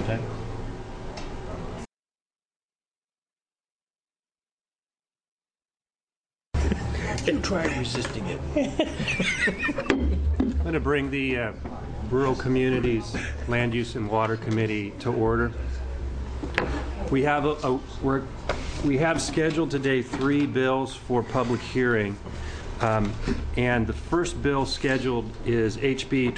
Okay. And try resisting it. I'm going to bring the Rural Communities Land Use and Water Committee to order. We have scheduled today 3 bills for public hearing, and the first bill scheduled is HB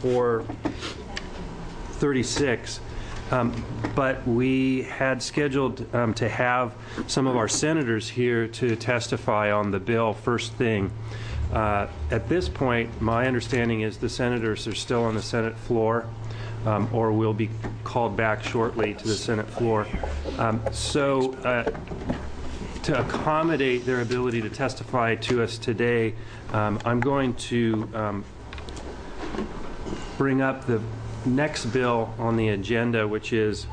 2436. But we had scheduled to have some of our senators here to testify on the bill first thing. At this point, my understanding is the senators are still on the Senate floor, or will be called back shortly to the Senate floor. So to accommodate their ability to testify to us today, I'm going to bring up the next bill on the agenda, which is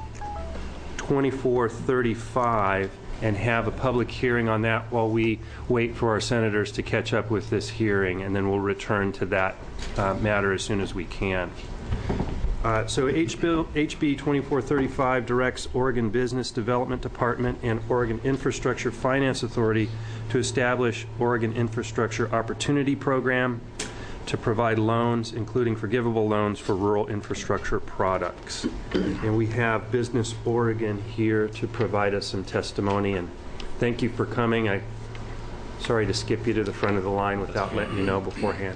2435, and have a public hearing on that while we wait for our senators to catch up with this hearing, and then we'll return to that matter as soon as we can. So HB 2435 directs Oregon Business Development Department and Oregon Infrastructure Finance Authority to establish Oregon Infrastructure Opportunity Program to provide loans, including forgivable loans for rural infrastructure products. And we have Business Oregon here to provide us some testimony. And thank you for coming. I'm sorry to skip you to the front of the line without letting you know beforehand.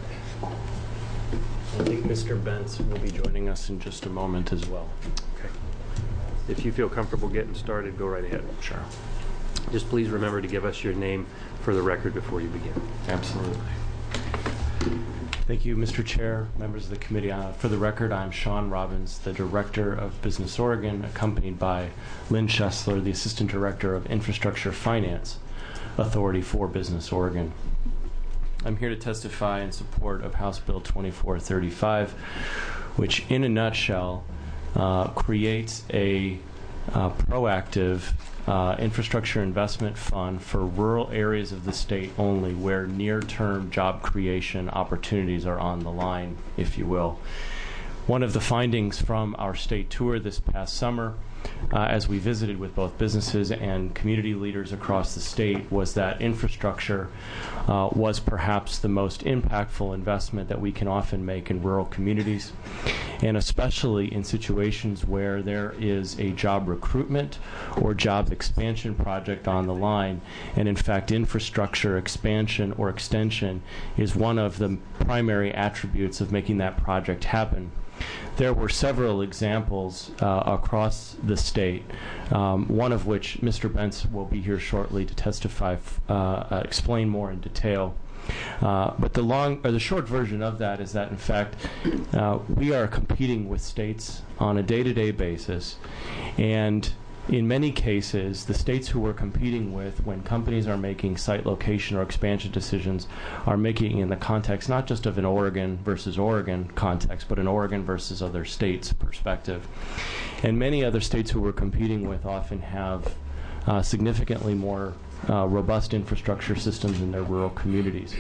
I think Mr. Bentz will be joining us in just a moment as well. Okay. If you feel comfortable getting started, go right ahead. Sure. Just please remember to give us your name for the record before you begin. Absolutely. Thank you, Mr. Chair, members of the committee. For the record, I'm Sean Robbins, the Director of Business Oregon, accompanied by Lynn Schessler, the Assistant Director of Infrastructure Finance Authority for Business Oregon. I'm here to testify in support of House Bill 2435, which in a nutshell creates a proactive infrastructure investment fund for rural areas of the state only, where near-term job creation opportunities are on the line, if you will. One of the findings from our state tour this past summer, as we visited with both businesses and community leaders across the state, was that infrastructure was perhaps the most impactful investment that we can often make in rural communities, and especially in situations where there is a job recruitment or job expansion project on the line. And in fact, infrastructure expansion or extension is one of the primary attributes of making that project happen. There were several examples across the state, one of which Mr. Bentz will be here shortly to testify, explain more in detail. But the short version of that is that, in fact, we are competing with states on a day-to-day basis, and in many cases, the states who we're competing with, when companies are making site location or expansion decisions, are making in the context not just of an Oregon versus Oregon context, but an Oregon versus other states perspective. And many other states who we're competing with often have significantly more robust infrastructure systems in their rural communities.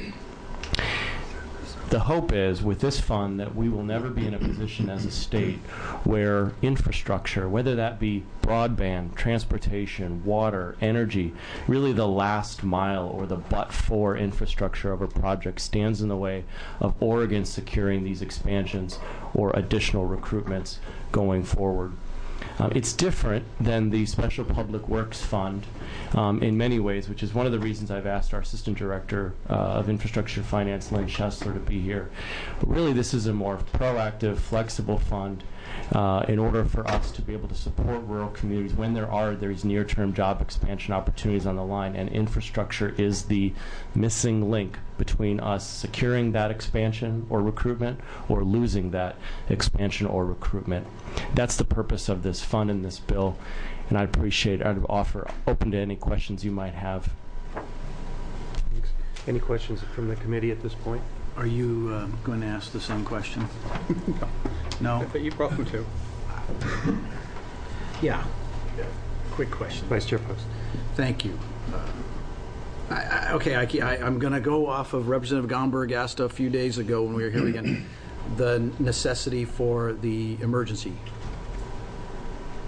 The hope is, with this fund, that we will never be in a position as a state where infrastructure, whether that be broadband, transportation, water, energy, really the last mile or the but-for infrastructure of a project, stands in the way of Oregon securing these expansions or additional recruitments going forward. It's different than the Special Public Works Fund in many ways, which is one of the reasons I've asked our Assistant Director of Infrastructure Finance, Lynn Schessler, to be here. But really, this is a more proactive, flexible fund in order for us to be able to support rural communities when there's near-term job expansion opportunities on the line, and infrastructure is the missing link between us securing that expansion or recruitment or losing that expansion or recruitment. That's the purpose of this fund and this bill, and I'd offer open to any questions you might have. Thanks. Any questions from the committee at this point? Are you going to ask the same question? No? I thought you brought them to. Yeah. Quick question. Vice Chair Post. Thank you. I'm going to go off of Representative Gomberg asked a few days ago when we were here again, the necessity for the emergency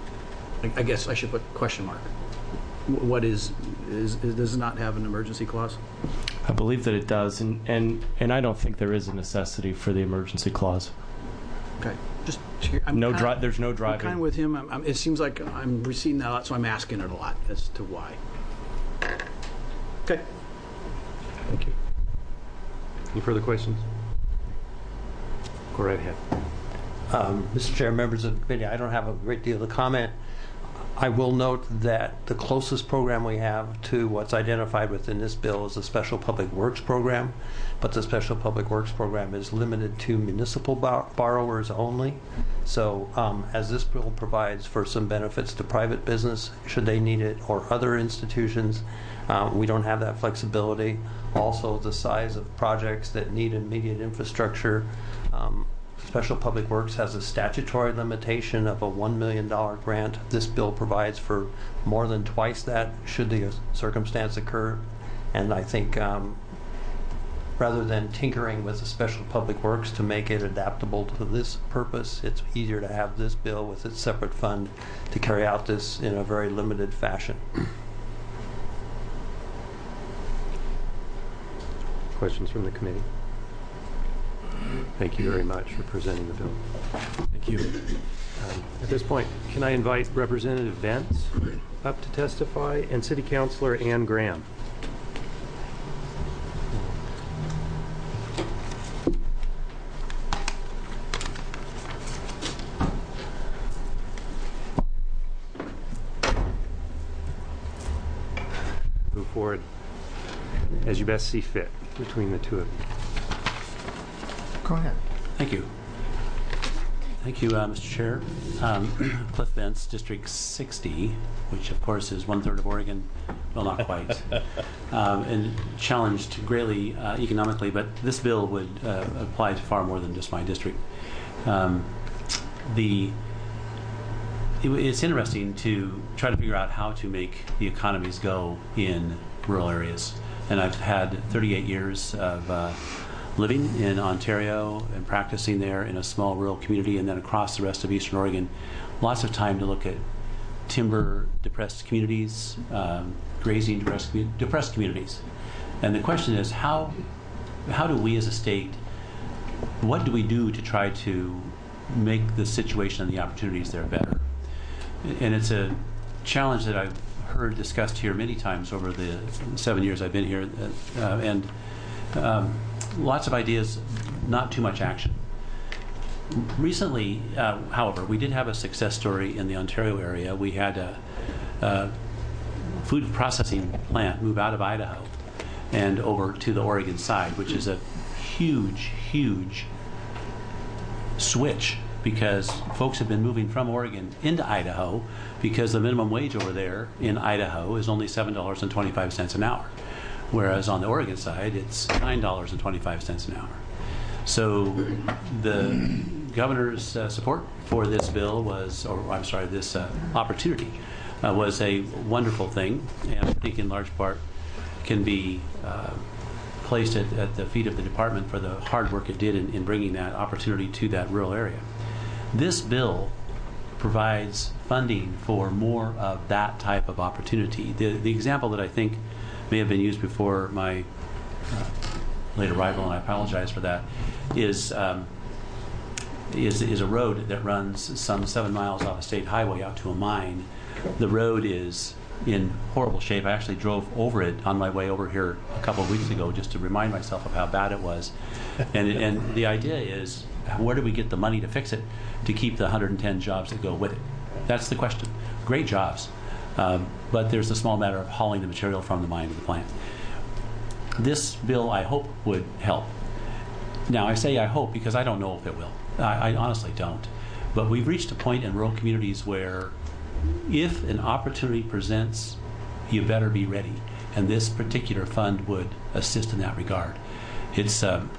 I guess I should put question mark. What does it not have an emergency clause? I believe that it does, and I don't think there is a necessity for the emergency clause. Okay, just There's no I'm driving. kind of with him. It seems like I'm receiving that a lot, so I'm asking it a lot as to why. Okay. Thank you. Any further questions? Go right ahead. Mr. Chair, members of the committee, I don't have a great deal to comment. I will note that the closest program we have to what's identified within this bill is the Special Public Works Program, but the Special Public Works Program is limited to municipal borrowers only. So as this bill provides for some benefits to private business, should they need it, or other institutions, we don't have that flexibility. Also, the size of projects that need immediate infrastructure, Special Public Works has a statutory limitation of a $1 million grant. This bill provides for more than twice that should the circumstance occur. And I think rather than tinkering with the Special Public Works to make it adaptable to this purpose, it's easier to have this bill with its separate fund to carry out this in a very limited fashion. Questions from the committee? Thank you very much for presenting the bill. Thank you. At this point, can I invite Representative Vance up to testify, and City Councilor Ann Graham? Move forward as you best see fit between the two of you. Go ahead. Thank you. Thank you, Mr. Chair. Cliff Vance, District 60, which of course is 1/3 of Oregon, well, not quite, and challenged greatly economically, but this bill would apply to far more than just my district. It's interesting to try to figure out how to make the economies go in rural areas, and I've had 38 years of living in Ontario and practicing there in a small rural community, and then across the rest of Eastern Oregon. Lots of time to look at timber depressed communities, grazing depressed communities. And the question is, how do we as a state, what do we do to try to make the situation and the opportunities there better? And it's a challenge that I've heard discussed here many times over the 7 years I've been here, and lots of ideas, not too much action. Recently, however, we did have a success story in the Ontario area. We had a food processing plant move out of Idaho and over to the Oregon side, which is a huge, huge switch, because folks have been moving from Oregon into Idaho because the minimum wage over there in Idaho is only $7.25 an hour. Whereas on the Oregon side, it's $9.25 an hour. So the governor's support for this bill this opportunity was a wonderful thing, and I think in large part can be placed at the feet of the department for the hard work it did in bringing that opportunity to that rural area. This bill provides funding for more of that type of opportunity. The example that I think may have been used before my late arrival, and I apologize for that, is a road that runs some 7 miles off a state highway out to a mine. The road is in horrible shape. I actually drove over it on my way over here a couple of weeks ago just to remind myself of how bad it was. And the idea is, where do we get the money to fix it to keep the 110 jobs that go with it? That's the question. Great jobs. But there's the small matter of hauling the material from the mine to the plant. This bill, I hope, would help. Now, I say I hope because I don't know if it will. I honestly don't. But we've reached a point in rural communities where if an opportunity presents, you better be ready. And this particular fund would assist in that regard. It's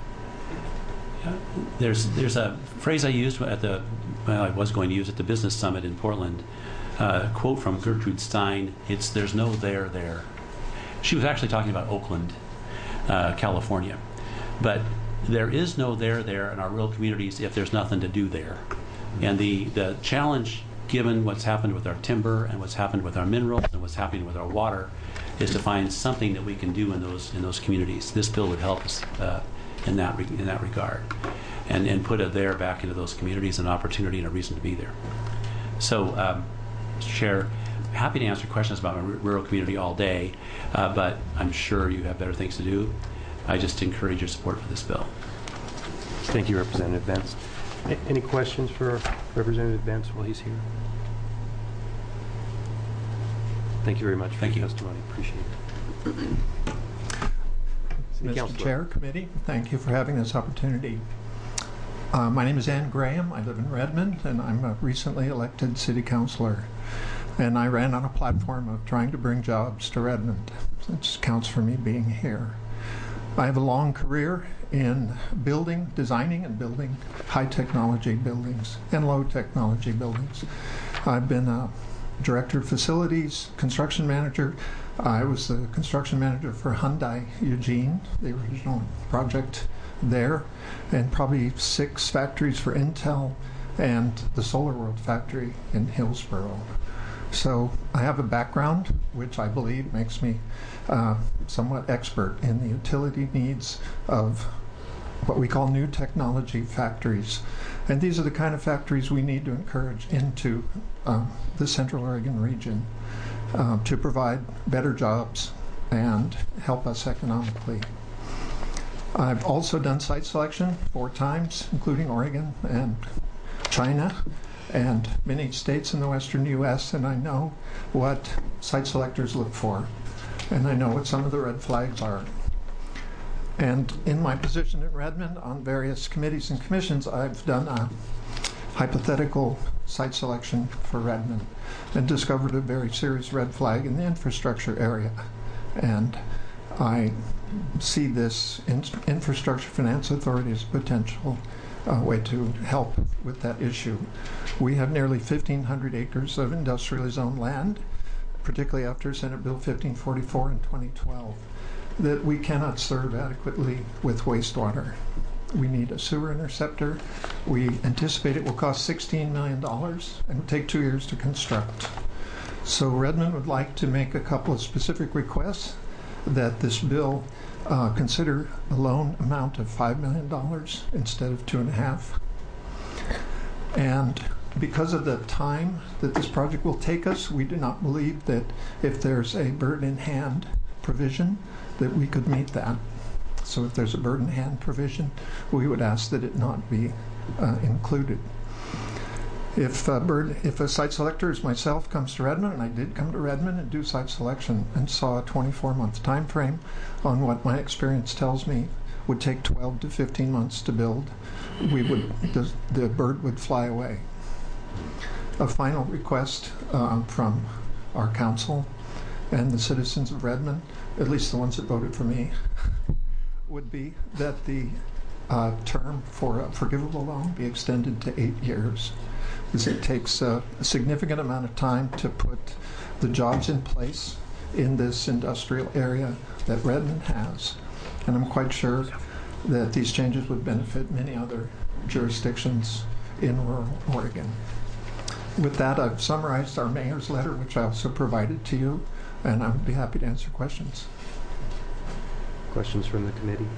there's a phrase I used I was going to use at the Business Summit in Portland. Quote from Gertrude Stein, there's no there. She was actually talking about Oakland, California. But there is no there in our rural communities if there's nothing to do there. And the challenge given what's happened with our timber and what's happened with our minerals and what's happening with our water, is to find something that we can do in those communities. This bill would help us in that regard, and put it there back into those communities, an opportunity and a reason to be there. So, Mr. Chair, happy to answer questions about my rural community all day, but I'm sure you have better things to do. I just encourage your support for this bill. Thank you, Representative Bentz. Any questions for Representative Bentz while he's here? Thank you very much for your testimony. Appreciate it. City Mr. Councilor. Chair, Committee, thank you for having this opportunity. My name is Ann Graham. I live in Redmond, and I'm a recently elected City Councilor. And I ran on a platform of trying to bring jobs to Redmond. It counts for me being here. I have a long career in designing and building high technology buildings and low technology buildings. I've been a director of facilities, construction manager. I was the construction manager for Hyundai Eugene, the original project there, and probably 6 factories for Intel and the SolarWorld factory in Hillsboro. So I have a background which I believe makes me somewhat expert in the utility needs of what we call new technology factories. And these are the kind of factories we need to encourage into the Central Oregon region to provide better jobs and help us economically. I've also done site selection 4 times, including Oregon and China and many states in the western U.S., and I know what site selectors look for, and I know what some of the red flags are. And in my position at Redmond on various committees and commissions, I've done a hypothetical site selection for Redmond and discovered a very serious red flag in the infrastructure area. And I see this Infrastructure Finance Authority as a potential way to help with that issue. We have nearly 1,500 acres of industrially zoned land, particularly after Senate Bill 1544 in 2012, that we cannot serve adequately with wastewater. We need a sewer interceptor. We anticipate it will cost $16 million and will take 2 years to construct. So Redmond would like to make a couple of specific requests that this bill consider a loan amount of $5 million instead of $2.5 million. And because of the time that this project will take us, we do not believe that if there's a bird in hand provision that we could meet that. So if there's a bird in hand provision, we would ask that it not be included. If a site selector as myself comes to Redmond, and I did come to Redmond and do site selection and saw a 24-month time frame on what my experience tells me would take 12 to 15 months to build, the bird would fly away. A final request from our council and the citizens of Redmond, at least the ones that voted for me, would be that the term for a forgivable loan be extended to 8 years. Because it takes a significant amount of time to put the jobs in place in this industrial area that Redmond has. And I'm quite sure that these changes would benefit many other jurisdictions in rural Oregon. With that, I've summarized our mayor's letter, which I also provided to you, and I would be happy to answer questions. Questions from the committee?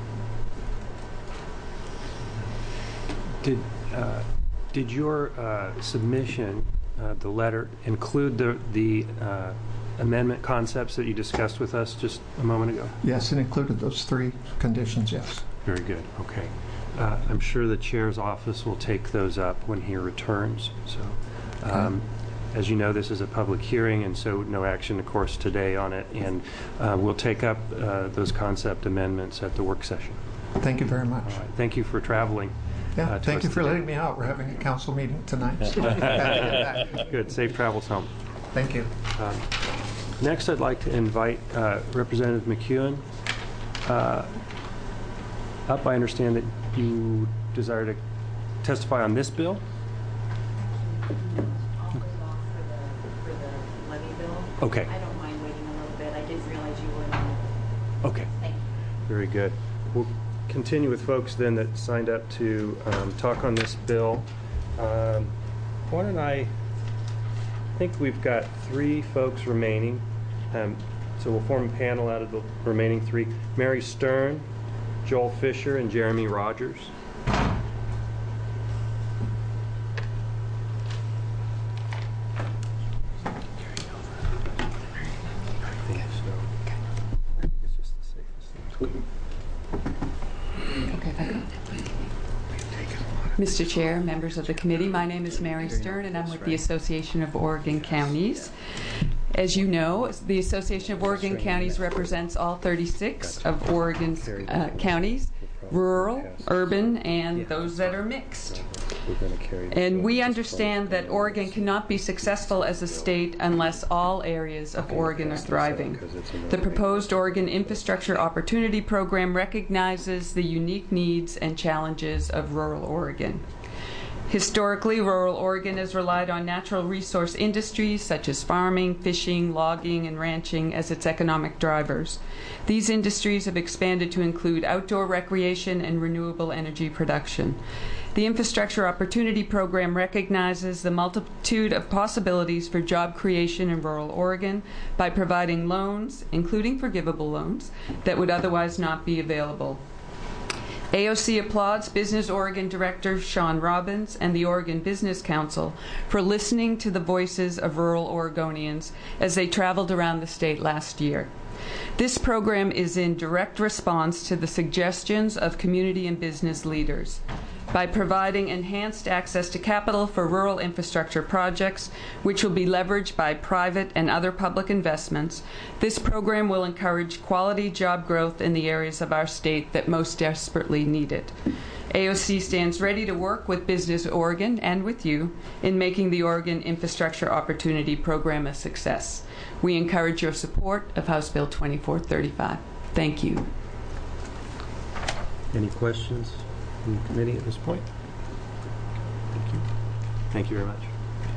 Did your submission, the letter, include the amendment concepts that you discussed with us just a moment ago? Yes, it included those 3 conditions, yes. Very good. Okay. I'm sure the chair's office will take those up when he returns. So, as you know, this is a public hearing, and so no action, of course, today on it. And we'll take up those concept amendments at the work session. Thank you very much. All right. Thank you for traveling. Yeah, to thank us you for today. letting me out. We're having a council meeting tonight. Good. Safe travels home. Thank you. Next, I'd like to invite Representative McEwen up. I understand that you desire to testify on this bill. I'll hold off for the levy bill. Okay. I don't mind waiting a little bit. I didn't realize you were on. Okay. Thank you. Very good. We'll continue with folks then that signed up to talk on this bill. Why don't I think we've got 3 folks remaining. So we'll form a panel out of the remaining 3. Mary Stern, Joel Fisher, and Jeremy Rogers. Mr. Chair, members of the committee, my name is Mary Stern, and I'm with the Association of Oregon Counties. As you know, the Association of Oregon Counties represents all 36 of Oregon's counties, rural, urban, and those that are mixed. And we understand that Oregon cannot be successful as a state unless all areas of Oregon are thriving. The proposed Oregon Infrastructure Opportunity Program recognizes the unique needs and challenges of rural Oregon. Historically, rural Oregon has relied on natural resource industries such as farming, fishing, logging, and ranching as its economic drivers. These industries have expanded to include outdoor recreation and renewable energy production. The Infrastructure Opportunity Program recognizes the multitude of possibilities for job creation in rural Oregon by providing loans, including forgivable loans, that would otherwise not be available. AOC applauds Business Oregon Director Sean Robbins and the Oregon Business Council for listening to the voices of rural Oregonians as they traveled around the state last year. This program is in direct response to the suggestions of community and business leaders. By providing enhanced access to capital for rural infrastructure projects, which will be leveraged by private and other public investments, this program will encourage quality job growth in the areas of our state that most desperately need it. AOC stands ready to work with Business Oregon and with you in making the Oregon Infrastructure Opportunity Program a success. We encourage your support of House Bill 2435. Thank you. Any questions from the committee at this point? Thank you. Thank you very much.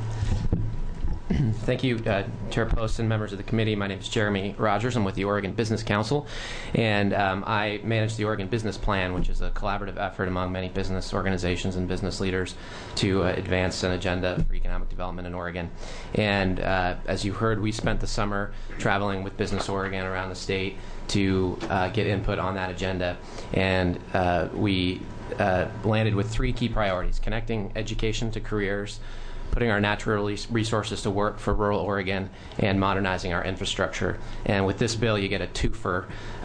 Thank you, Chairperson and members of the committee. My name is Jeremy Rogers. I'm with the Oregon Business Council, and I manage the Oregon Business Plan, which is a collaborative effort among many business organizations and business leaders to advance an agenda for economic development in Oregon. And as you heard, we spent the summer traveling with Business Oregon around the state to get input on that agenda, and we landed with 3 key priorities: connecting education to careers, putting our natural resources to work for rural Oregon, and modernizing our infrastructure. And with this bill, you get a twofer.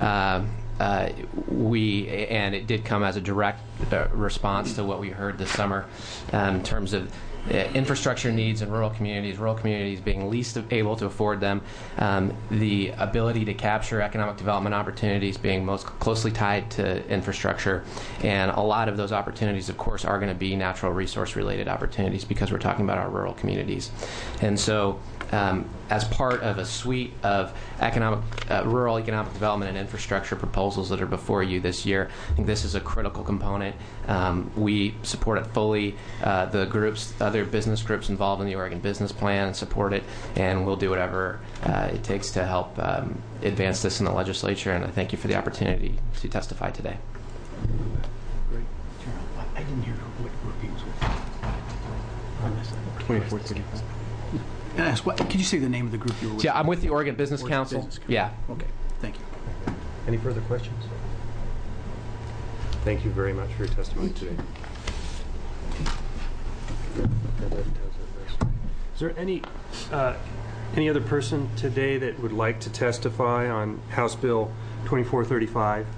And it did come as a direct response to what we heard this summer in terms of infrastructure needs in rural communities being least able to afford them, the ability to capture economic development opportunities being most closely tied to infrastructure. And a lot of those opportunities, of course, are going to be natural resource related opportunities because we're talking about our rural communities. And so as part of a suite of rural economic development and infrastructure proposals that are before you this year, I think this is a critical component. We support it fully. The groups, other business groups involved in the Oregon Business Plan support it, and we'll do whatever it takes to help advance this in the legislature, and I thank you for the opportunity to testify today. Great. I didn't hear what group he was with. 2435. Can I ask, could you say the name of the group you were with? Yeah, I'm with the Oregon Business Council. Yeah. Okay, thank you. Any further questions? Thank you very much for your testimony today. Is there any other person today that would like to testify on House Bill 2435?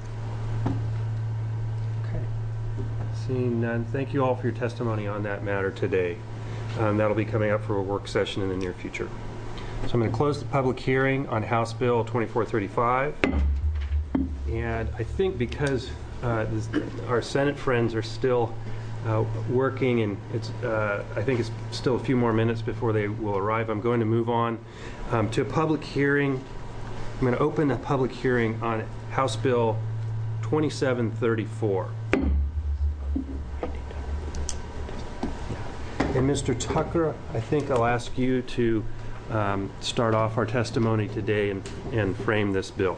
Okay. Seeing none, thank you all for your testimony on that matter today. That'll be coming up for a work session in the near future. So I'm going to close the public hearing on House Bill 2435. And I think because our Senate friends are still working, and I think it's still a few more minutes before they will arrive, I'm going to move on to a public hearing. I'm going to open a public hearing on House Bill 2734. And Mr. Tucker, I think I'll ask you to start off our testimony today and frame this bill.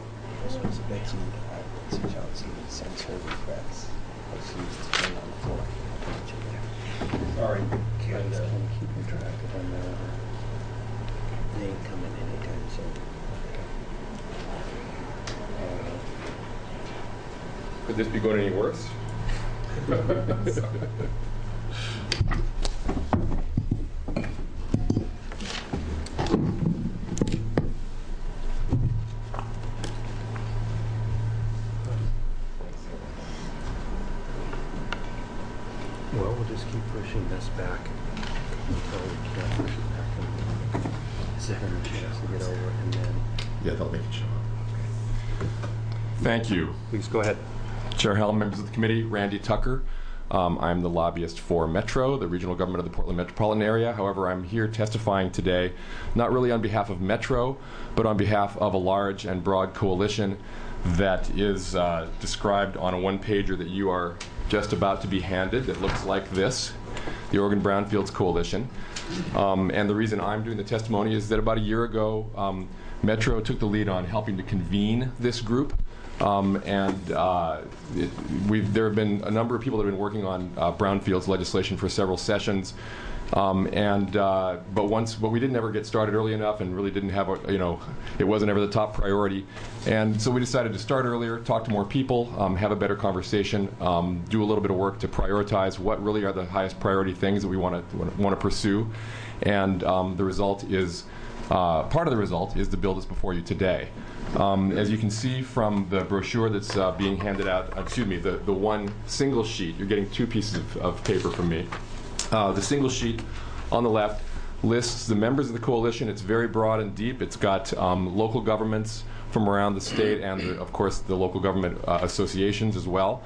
Sorry. Keeping track of They ain't coming anytime soon. Could this be going any worse? Well, we'll just keep pushing this back until we can't push it back anymore. Is there any chance to get over it and then? Yeah, that'll make it show up. Thank you. Please go ahead. Chair Helen, members of the committee, Randy Tucker. I'm the lobbyist for Metro, the regional government of the Portland metropolitan area. However, I'm here testifying today, not really on behalf of Metro, but on behalf of a large and broad coalition that is described on a one-pager that you are just about to be handed that looks like this, the Oregon Brownfields Coalition. And the reason I'm doing the testimony is that about a year ago, Metro took the lead on helping to convene this group. There have been a number of people that have been working on brownfields legislation for several sessions, but we didn't ever get started early enough, and really didn't have it wasn't ever the top priority, and so we decided to start earlier, talk to more people, have a better conversation, do a little bit of work to prioritize what really are the highest priority things that we want to pursue, and the result is. Part of the result is the bill that's before you today. As you can see from the brochure that's being handed out, the one single sheet, you're getting two pieces of paper from me. The single sheet on the left lists the members of the coalition. It's very broad and deep. It's got local governments from around the state and, of course, the local government associations as well.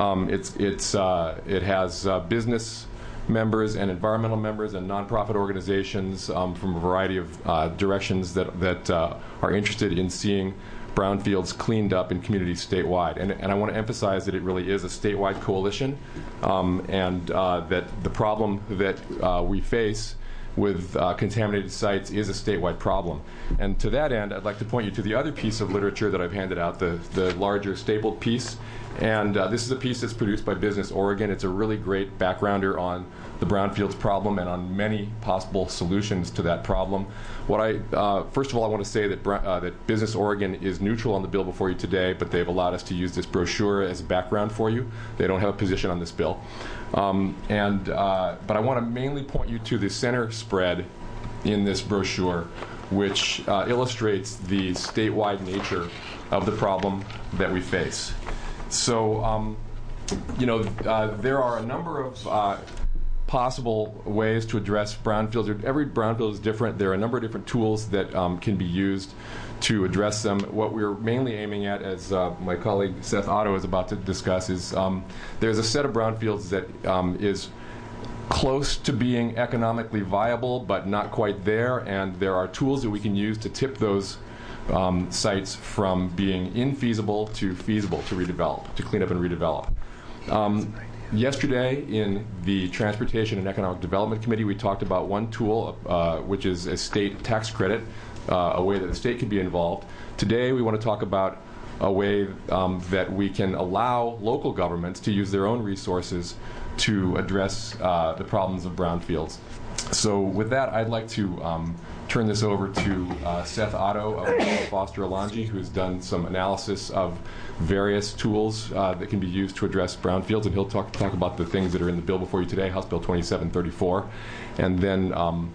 It has business members and environmental members and nonprofit organizations from a variety of directions that are interested in seeing brownfields cleaned up in communities statewide. And I want to emphasize that it really is a statewide coalition, and that the problem that we face with contaminated sites is a statewide problem. And to that end, I'd like to point you to the other piece of literature that I've handed out, the larger stapled piece. And this is a piece that's produced by Business Oregon. It's a really great backgrounder on the brownfields problem and on many possible solutions to that problem. First of all, I want to say that Business Oregon is neutral on the bill before you today, but they've allowed us to use this brochure as a background for you. They don't have a position on this bill. But I want to mainly point you to the center spread in this brochure, which illustrates the statewide nature of the problem that we face. So, there are a number of possible ways to address brownfields. Every brownfield is different. There are a number of different tools that can be used to address them. What we're mainly aiming at, as my colleague Seth Otto is about to discuss, is there's a set of brownfields that is close to being economically viable, but not quite there, and there are tools that we can use to tip those sites from being infeasible to feasible to redevelop, to clean up and redevelop. Yesterday in the Transportation and Economic Development Committee, we talked about one tool, which is a state tax credit, a way that the state can be involved. Today we want to talk about a way that we can allow local governments to use their own resources to address the problems of brownfields. So with that, I'd like to turn this over to Seth Otto of Foster Alonji, who's done some analysis of various tools that can be used to address brownfields, and he'll talk about the things that are in the bill before you today, House Bill 2734. And then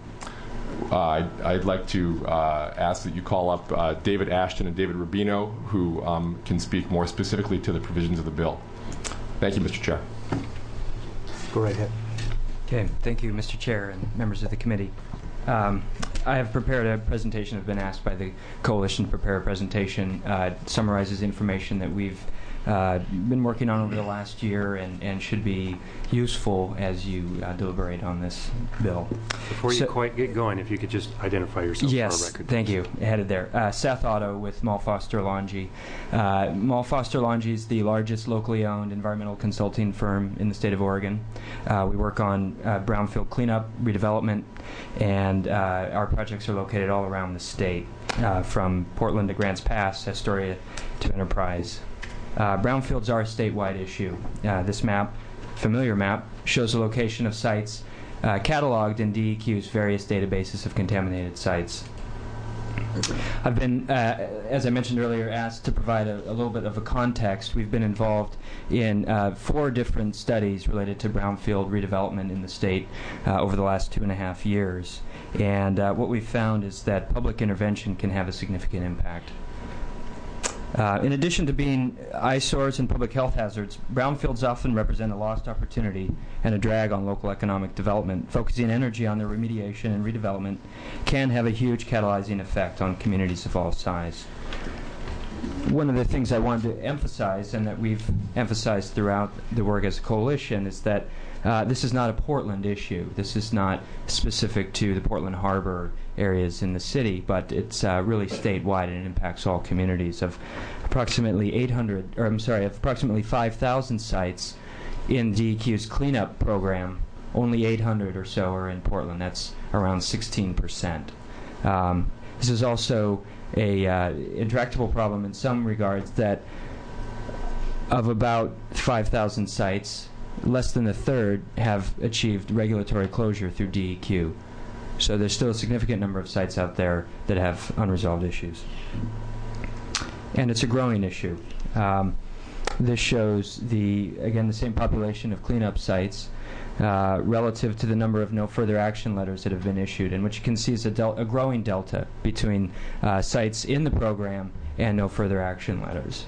I'd like to ask that you call up David Ashton and David Rubino, who can speak more specifically to the provisions of the bill. Thank you, Mr. Chair. Go right ahead. Okay, thank you, Mr. Chair and members of the committee. I have prepared a presentation. I've been asked by the coalition to prepare a presentation. It summarizes information that we've been working on over the last year and should be useful as you deliberate on this bill. Before you quite get going, if you could just identify yourself for our record. Yes, thank you. Headed there. Seth Otto with Mull Foster Alonji. Mull Foster Alonji is the largest locally owned environmental consulting firm in the state of Oregon. We work on brownfield cleanup, redevelopment, and our projects are located all around the state, from Portland to Grants Pass, Astoria to Enterprise. Brownfields are a statewide issue. This map, familiar map, shows the location of sites cataloged in DEQ's various databases of contaminated sites. I've been, as I mentioned earlier, asked to provide a little bit of a context. We've been involved in 4 different studies related to brownfield redevelopment in the state over the last 2.5 years. And what we've found is that public intervention can have a significant impact. In addition to being eyesores and public health hazards, brownfields often represent a lost opportunity and a drag on local economic development. Focusing energy on their remediation and redevelopment can have a huge catalyzing effect on communities of all size. One of the things I wanted to emphasize, and that we've emphasized throughout the work as a coalition, is that this is not a Portland issue. This is not specific to the Portland Harbor areas in the city, but it's really statewide, and it impacts all communities. Of approximately 5,000 sites in DEQ's cleanup program, only 800 or so are in Portland. That's around 16%. This is also a intractable problem in some regards, that of about 5,000 sites, less than a third have achieved regulatory closure through DEQ. So there's still a significant number of sites out there that have unresolved issues. And it's a growing issue. This shows the same population of cleanup sites relative to the number of no further action letters that have been issued, and what you can see is a growing delta between sites in the program and no further action letters.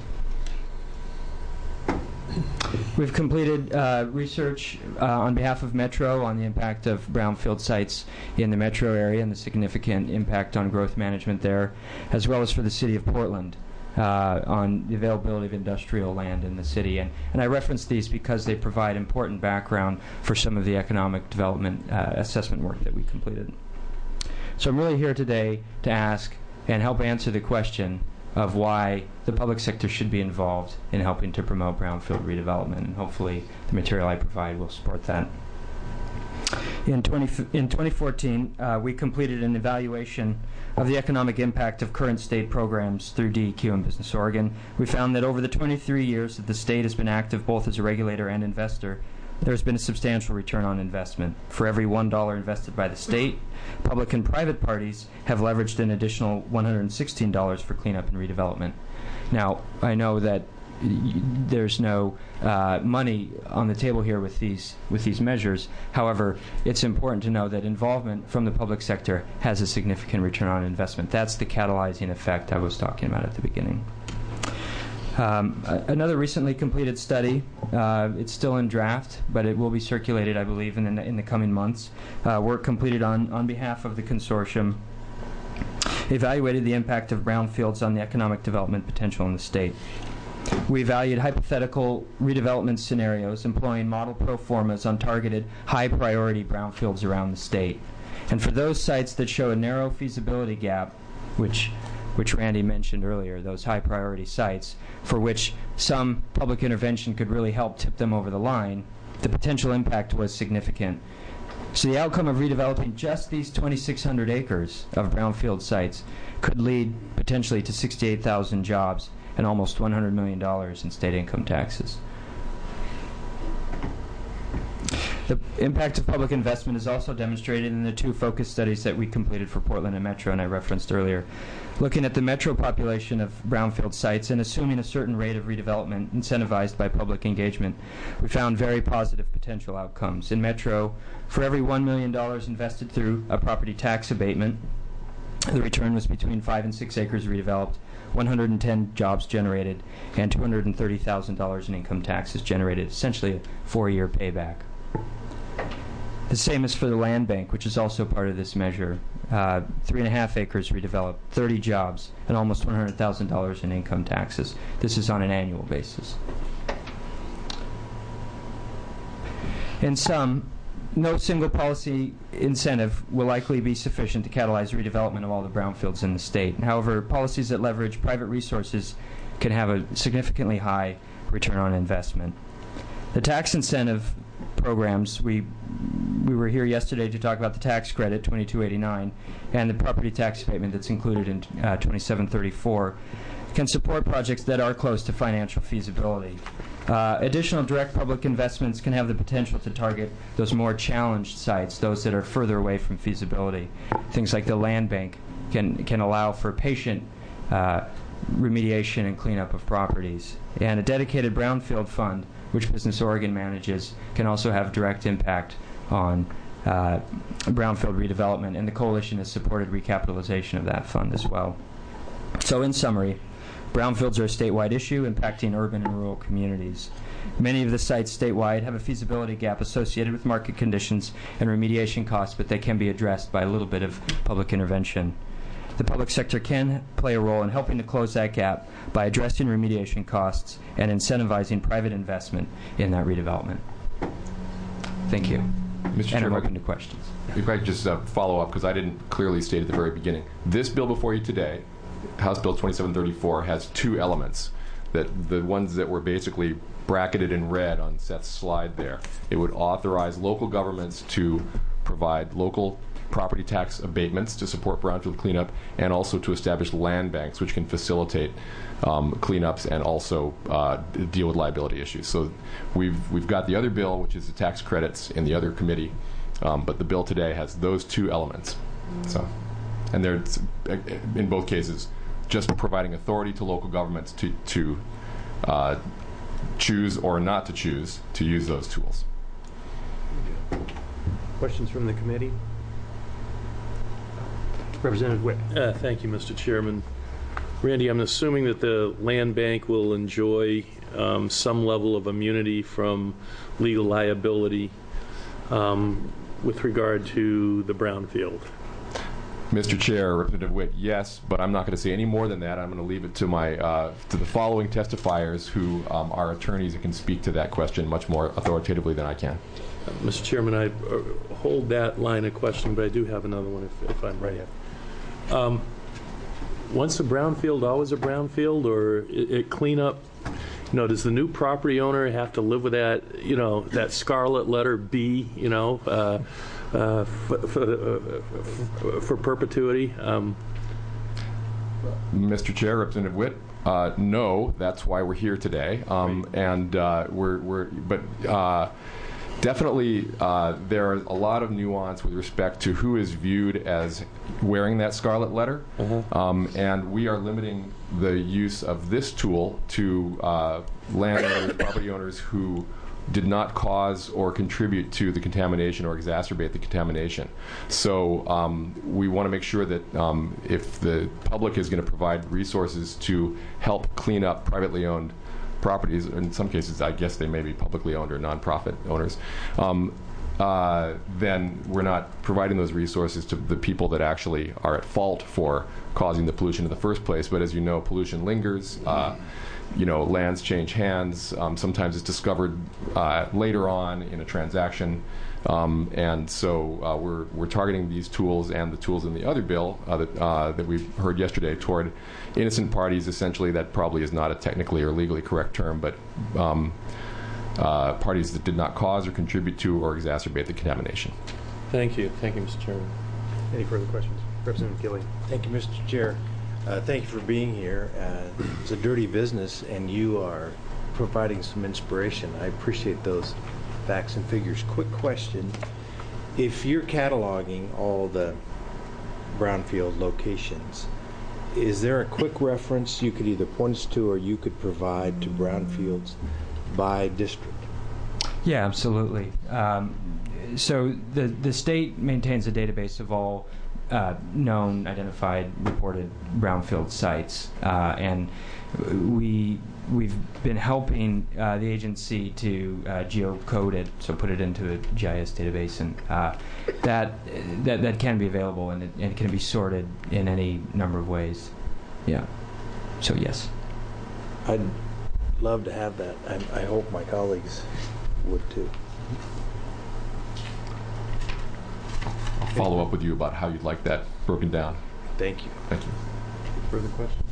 We've completed research on behalf of Metro on the impact of brownfield sites in the metro area and the significant impact on growth management there, as well as for the city of Portland on the availability of industrial land in the city. And I reference these because they provide important background for some of the economic development assessment work that we completed. So I'm really here today to ask and help answer the question of why the public sector should be involved in helping to promote brownfield redevelopment, and hopefully the material I provide will support that. In 2014, we completed an evaluation of the economic impact of current state programs through DEQ and Business Oregon. We found that over the 23 years that the state has been active both as a regulator and investor, there's been a substantial return on investment. For every $1 invested by the state, public and private parties have leveraged an additional $116 for cleanup and redevelopment. Now, I know that there's no money on the table here with these measures. However, it's important to know that involvement from the public sector has a significant return on investment. That's the catalyzing effect I was talking about at the beginning. Another recently completed study, it's still in draft, but it will be circulated, I believe, in the coming months. Work completed on behalf of the consortium evaluated the impact of brownfields on the economic development potential in the state. We evaluated hypothetical redevelopment scenarios employing model pro formas on targeted high-priority brownfields around the state. And for those sites that show a narrow feasibility gap, which Randy mentioned earlier, those high-priority sites, for which some public intervention could really help tip them over the line, the potential impact was significant. So the outcome of redeveloping just these 2,600 acres of brownfield sites could lead potentially to 68,000 jobs and almost $100 million in state income taxes. The impact of public investment is also demonstrated in the 2 focus studies that we completed for Portland and Metro, and I referenced earlier. Looking at the Metro population of brownfield sites and assuming a certain rate of redevelopment incentivized by public engagement, we found very positive potential outcomes. In Metro, for every $1 million invested through a property tax abatement, the return was between 5 and 6 acres redeveloped, 110 jobs generated, and $230,000 in income taxes generated, essentially a 4-year payback. The same is for the land bank, which is also part of this measure. 3.5 acres redeveloped, 30 jobs, and almost $100,000 in income taxes. This is on an annual basis. In sum, no single policy incentive will likely be sufficient to catalyze redevelopment of all the brownfields in the state. However, policies that leverage private resources can have a significantly high return on investment. The tax incentive programs, we were here yesterday to talk about the tax credit, 2289, and the property tax abatement that's included in 2734, can support projects that are close to financial feasibility. Additional direct public investments can have the potential to target those more challenged sites, those that are further away from feasibility. Things like the land bank can allow for patient remediation and cleanup of properties. And a dedicated brownfield fund, which Business Oregon manages, can also have direct impact on brownfield redevelopment, and the coalition has supported recapitalization of that fund as well. So in summary, brownfields are a statewide issue impacting urban and rural communities. Many of the sites statewide have a feasibility gap associated with market conditions and remediation costs, but they can be addressed by a little bit of public intervention. The public sector can play a role in helping to close that gap by addressing remediation costs and incentivizing private investment in that redevelopment. Thank you. Mr. And I'm Chair, open to questions. If I could just follow up, because I didn't clearly state at the very beginning. This bill before you today, House Bill 2734, has two elements. That the ones that were basically bracketed in red on Seth's slide there. It would authorize local governments to provide local property tax abatements to support brownfield cleanup, and also to establish land banks which can facilitate cleanups and also deal with liability issues. So we've got the other bill, which is the tax credits, in the other committee, but the bill today has those two elements. So, and they're in both cases just providing authority to local governments to choose or not to choose to use those tools. Questions from the committee? Representative Witt. Thank you, Mr. Chairman. Randy, I'm assuming that the land bank will enjoy some level of immunity from legal liability with regard to the brownfield. Mr. Chair, Representative Witt, yes, but I'm not going to say any more than that. I'm going to leave it to my to the following testifiers, who are attorneys and can speak to that question much more authoritatively than I can. Mr. Chairman, I hold that line of questioning, but I do have another one if I'm right. Once a brownfield, always a brownfield, or it clean up? You know, does the new property owner have to live with that? You know, that scarlet letter B. You know, for perpetuity. Mr. Chair, Representative Witt, no. That's why we're here today, and definitely, there is a lot of nuance with respect to who is viewed as wearing that scarlet letter, and we are limiting the use of this tool to landowners, property owners who did not cause or contribute to the contamination or exacerbate the contamination. So we want to make sure that if the public is going to provide resources to help clean up privately owned properties, in some cases I guess they may be publicly owned or nonprofit owners, then we're not providing those resources to the people that actually are at fault for causing the pollution in the first place. But as you know, pollution lingers. You know, lands change hands. Sometimes it's discovered later on in a transaction, and so we're targeting these tools and the tools in the other bill that we heard yesterday toward innocent parties. Essentially, that probably is not a technically or legally correct term, but parties that did not cause or contribute to or exacerbate the contamination. Thank you, Mr. Chairman. Any further questions? Representative Gilly. Thank you, Mr. Chair. Thank you for being here. It's a dirty business, and you are providing some inspiration. I appreciate those facts and figures. Quick question. If you're cataloging all the brownfield locations, is there a quick reference you could either point us to or you could provide to brownfields by district? Yeah, absolutely. So the state maintains a database of all known, identified, reported brownfield sites, and we've been helping the agency to geocode it, so put it into a GIS database, and that can be available, and it can be sorted in any number of ways. Yeah. So yes. I'd love to have that. I hope my colleagues would too. Follow up with you about how you'd like that broken down. Thank you. Thank you. Further questions?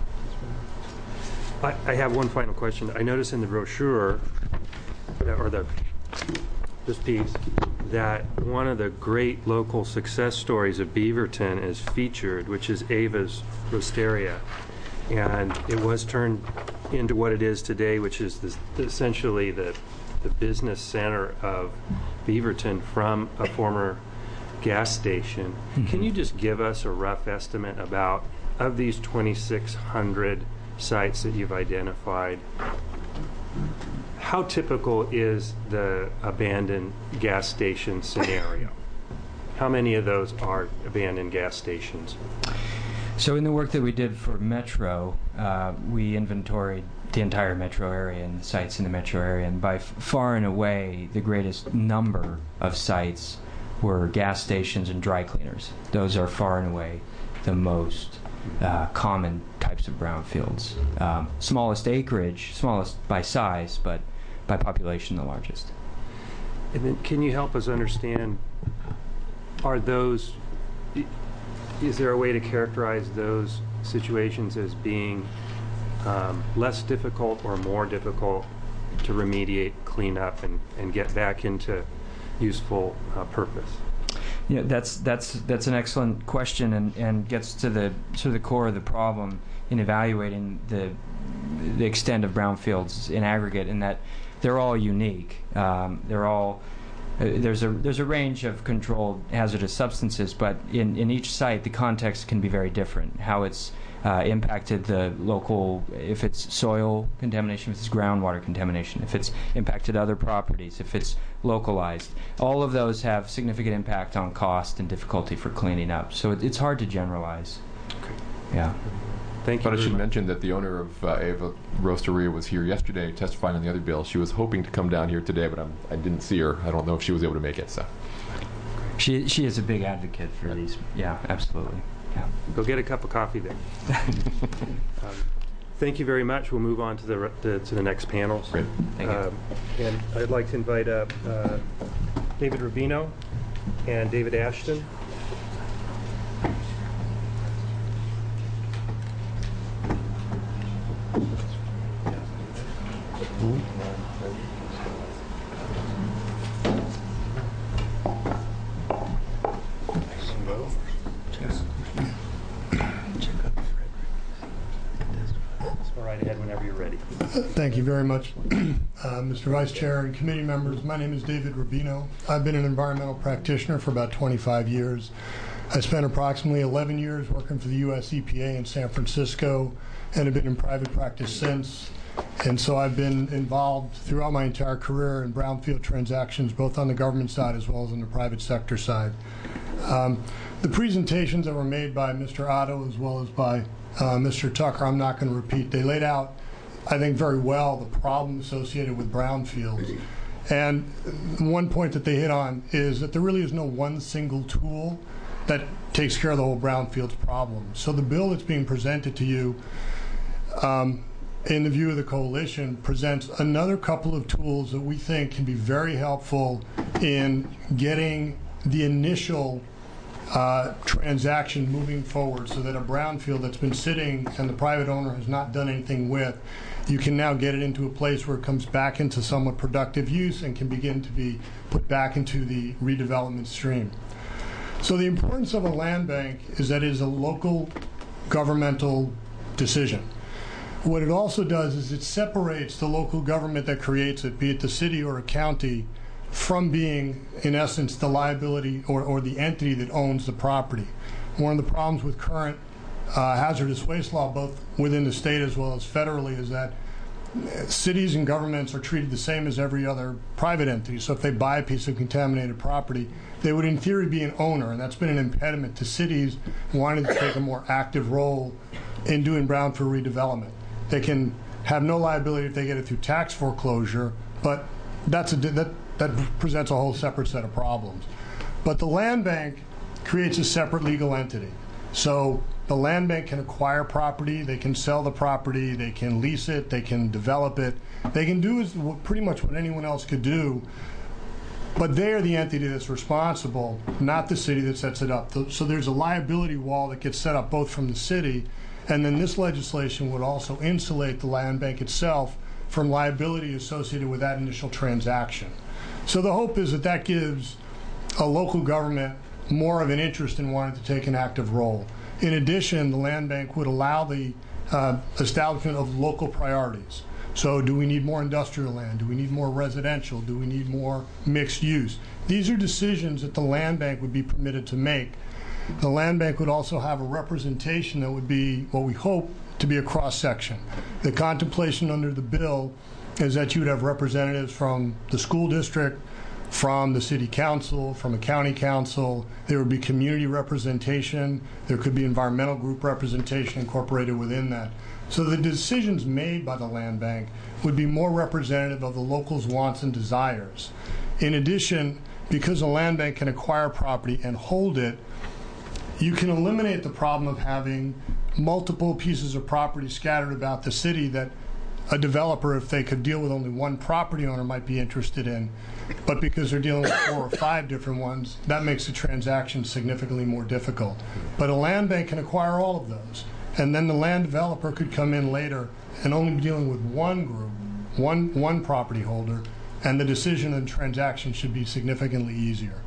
I have one final question. I noticed in the brochure, or this piece, that one of the great local success stories of Beaverton is featured, which is Ava's Roasteria. And it was turned into what it is today, which is essentially the business center of Beaverton from a former gas station. Can you just give us a rough estimate about, of these 2,600 sites that you've identified, how typical is the abandoned gas station scenario? How many of those are abandoned gas stations? So in the work that we did for Metro, we inventoried the entire metro area and the sites in the metro area, and by far and away the greatest number of sites were gas stations and dry cleaners. Those are far and away the most common types of brownfields. Smallest acreage, smallest by size, but by population the largest. And then can you help us understand, is there a way to characterize those situations as being less difficult or more difficult to remediate, clean up, and get back into useful purpose? Yeah, that's an excellent question, and gets to the core of the problem in evaluating the extent of brownfields in aggregate, in that they're all unique. There's a range of controlled hazardous substances, but in each site the context can be very different. How it's impacted the local, if it's soil contamination, if it's groundwater contamination, if it's impacted other properties, if it's localized. All of those have significant impact on cost and difficulty for cleaning up. So it's hard to generalize. Okay. Yeah. Thank you. But I should mention that the owner of Ava Roasteria was here yesterday testifying on the other bill. She was hoping to come down here today, but I didn't see her. I don't know if she was able to make it. So She is a big advocate for these. Yeah, absolutely. Yeah. Go get a cup of coffee then. Thank you very much. We'll move on to the next panels. Great. Thank you. And I'd like to invite up David Rubino and David Ashton. Thank you very much, Mr. Vice Chair and committee members. My name is David Rubino. I've been an environmental practitioner for about 25 years. I spent approximately 11 years working for the U.S. EPA in San Francisco and have been in private practice since. And so I've been involved throughout my entire career in brownfield transactions, both on the government side as well as on the private sector side. The presentations that were made by Mr. Otto as well as by Mr. Tucker, I'm not going to repeat. They laid out, I think, very well the problem associated with brownfields. And one point that they hit on is that there really is no one single tool that takes care of the whole brownfields problem. So the bill that's being presented to you, in the view of the coalition, presents another couple of tools that we think can be very helpful in getting the initial transaction moving forward, so that a brownfield that's been sitting and the private owner has not done anything with, you can now get it into a place where it comes back into somewhat productive use and can begin to be put back into the redevelopment stream. So the importance of a land bank is that it is a local governmental decision. What it also does is it separates the local government that creates it, be it the city or a county, from being, in essence, the liability or the entity that owns the property. One of the problems with current hazardous waste law, both within the state as well as federally, is that cities and governments are treated the same as every other private entity. So if they buy a piece of contaminated property, they would in theory be an owner, and that's been an impediment to cities wanting to take a more active role in doing brownfield redevelopment. They can have no liability if they get it through tax foreclosure, but that presents a whole separate set of problems. But the land bank creates a separate legal entity. So the land bank can acquire property, they can sell the property, they can lease it, they can develop it. They can do pretty much what anyone else could do, but they are the entity that's responsible, not the city that sets it up. So there's a liability wall that gets set up both from the city, and then this legislation would also insulate the land bank itself from liability associated with that initial transaction. So the hope is that that gives a local government more of an interest in wanting to take an active role. In addition, the land bank would allow the establishment of local priorities. So do we need more industrial land? Do we need more residential? Do we need more mixed use? These are decisions that the land bank would be permitted to make. The land bank would also have a representation that would be what we hope to be a cross-section. The contemplation under the bill is that you would have representatives from the school district, from the city council, from a county council. There would be community representation. There could be environmental group representation incorporated within that. So the decisions made by the land bank would be more representative of the locals' wants and desires. In addition, because a land bank can acquire property and hold it, you can eliminate the problem of having multiple pieces of property scattered about the city that a developer, if they could deal with only one property owner, might be interested in. But because they're dealing with 4 or 5 different ones, that makes the transaction significantly more difficult. But a land bank can acquire all of those. And then the land developer could come in later and only be dealing with one group, one property holder, and the decision and transaction should be significantly easier.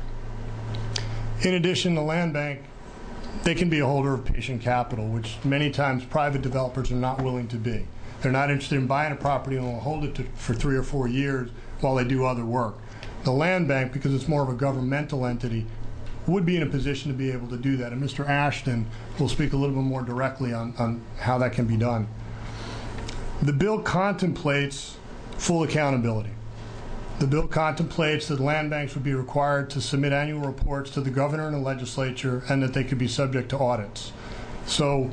In addition, the land bank, they can be a holder of patient capital, which many times private developers are not willing to be. They're not interested in buying a property and will hold it for 3 or 4 years while they do other work. The land bank, because it's more of a governmental entity, would be in a position to be able to do that. And Mr. Ashton will speak a little bit more directly on how that can be done. The bill contemplates full accountability. The bill contemplates that land banks would be required to submit annual reports to the governor and the legislature, and that they could be subject to audits. So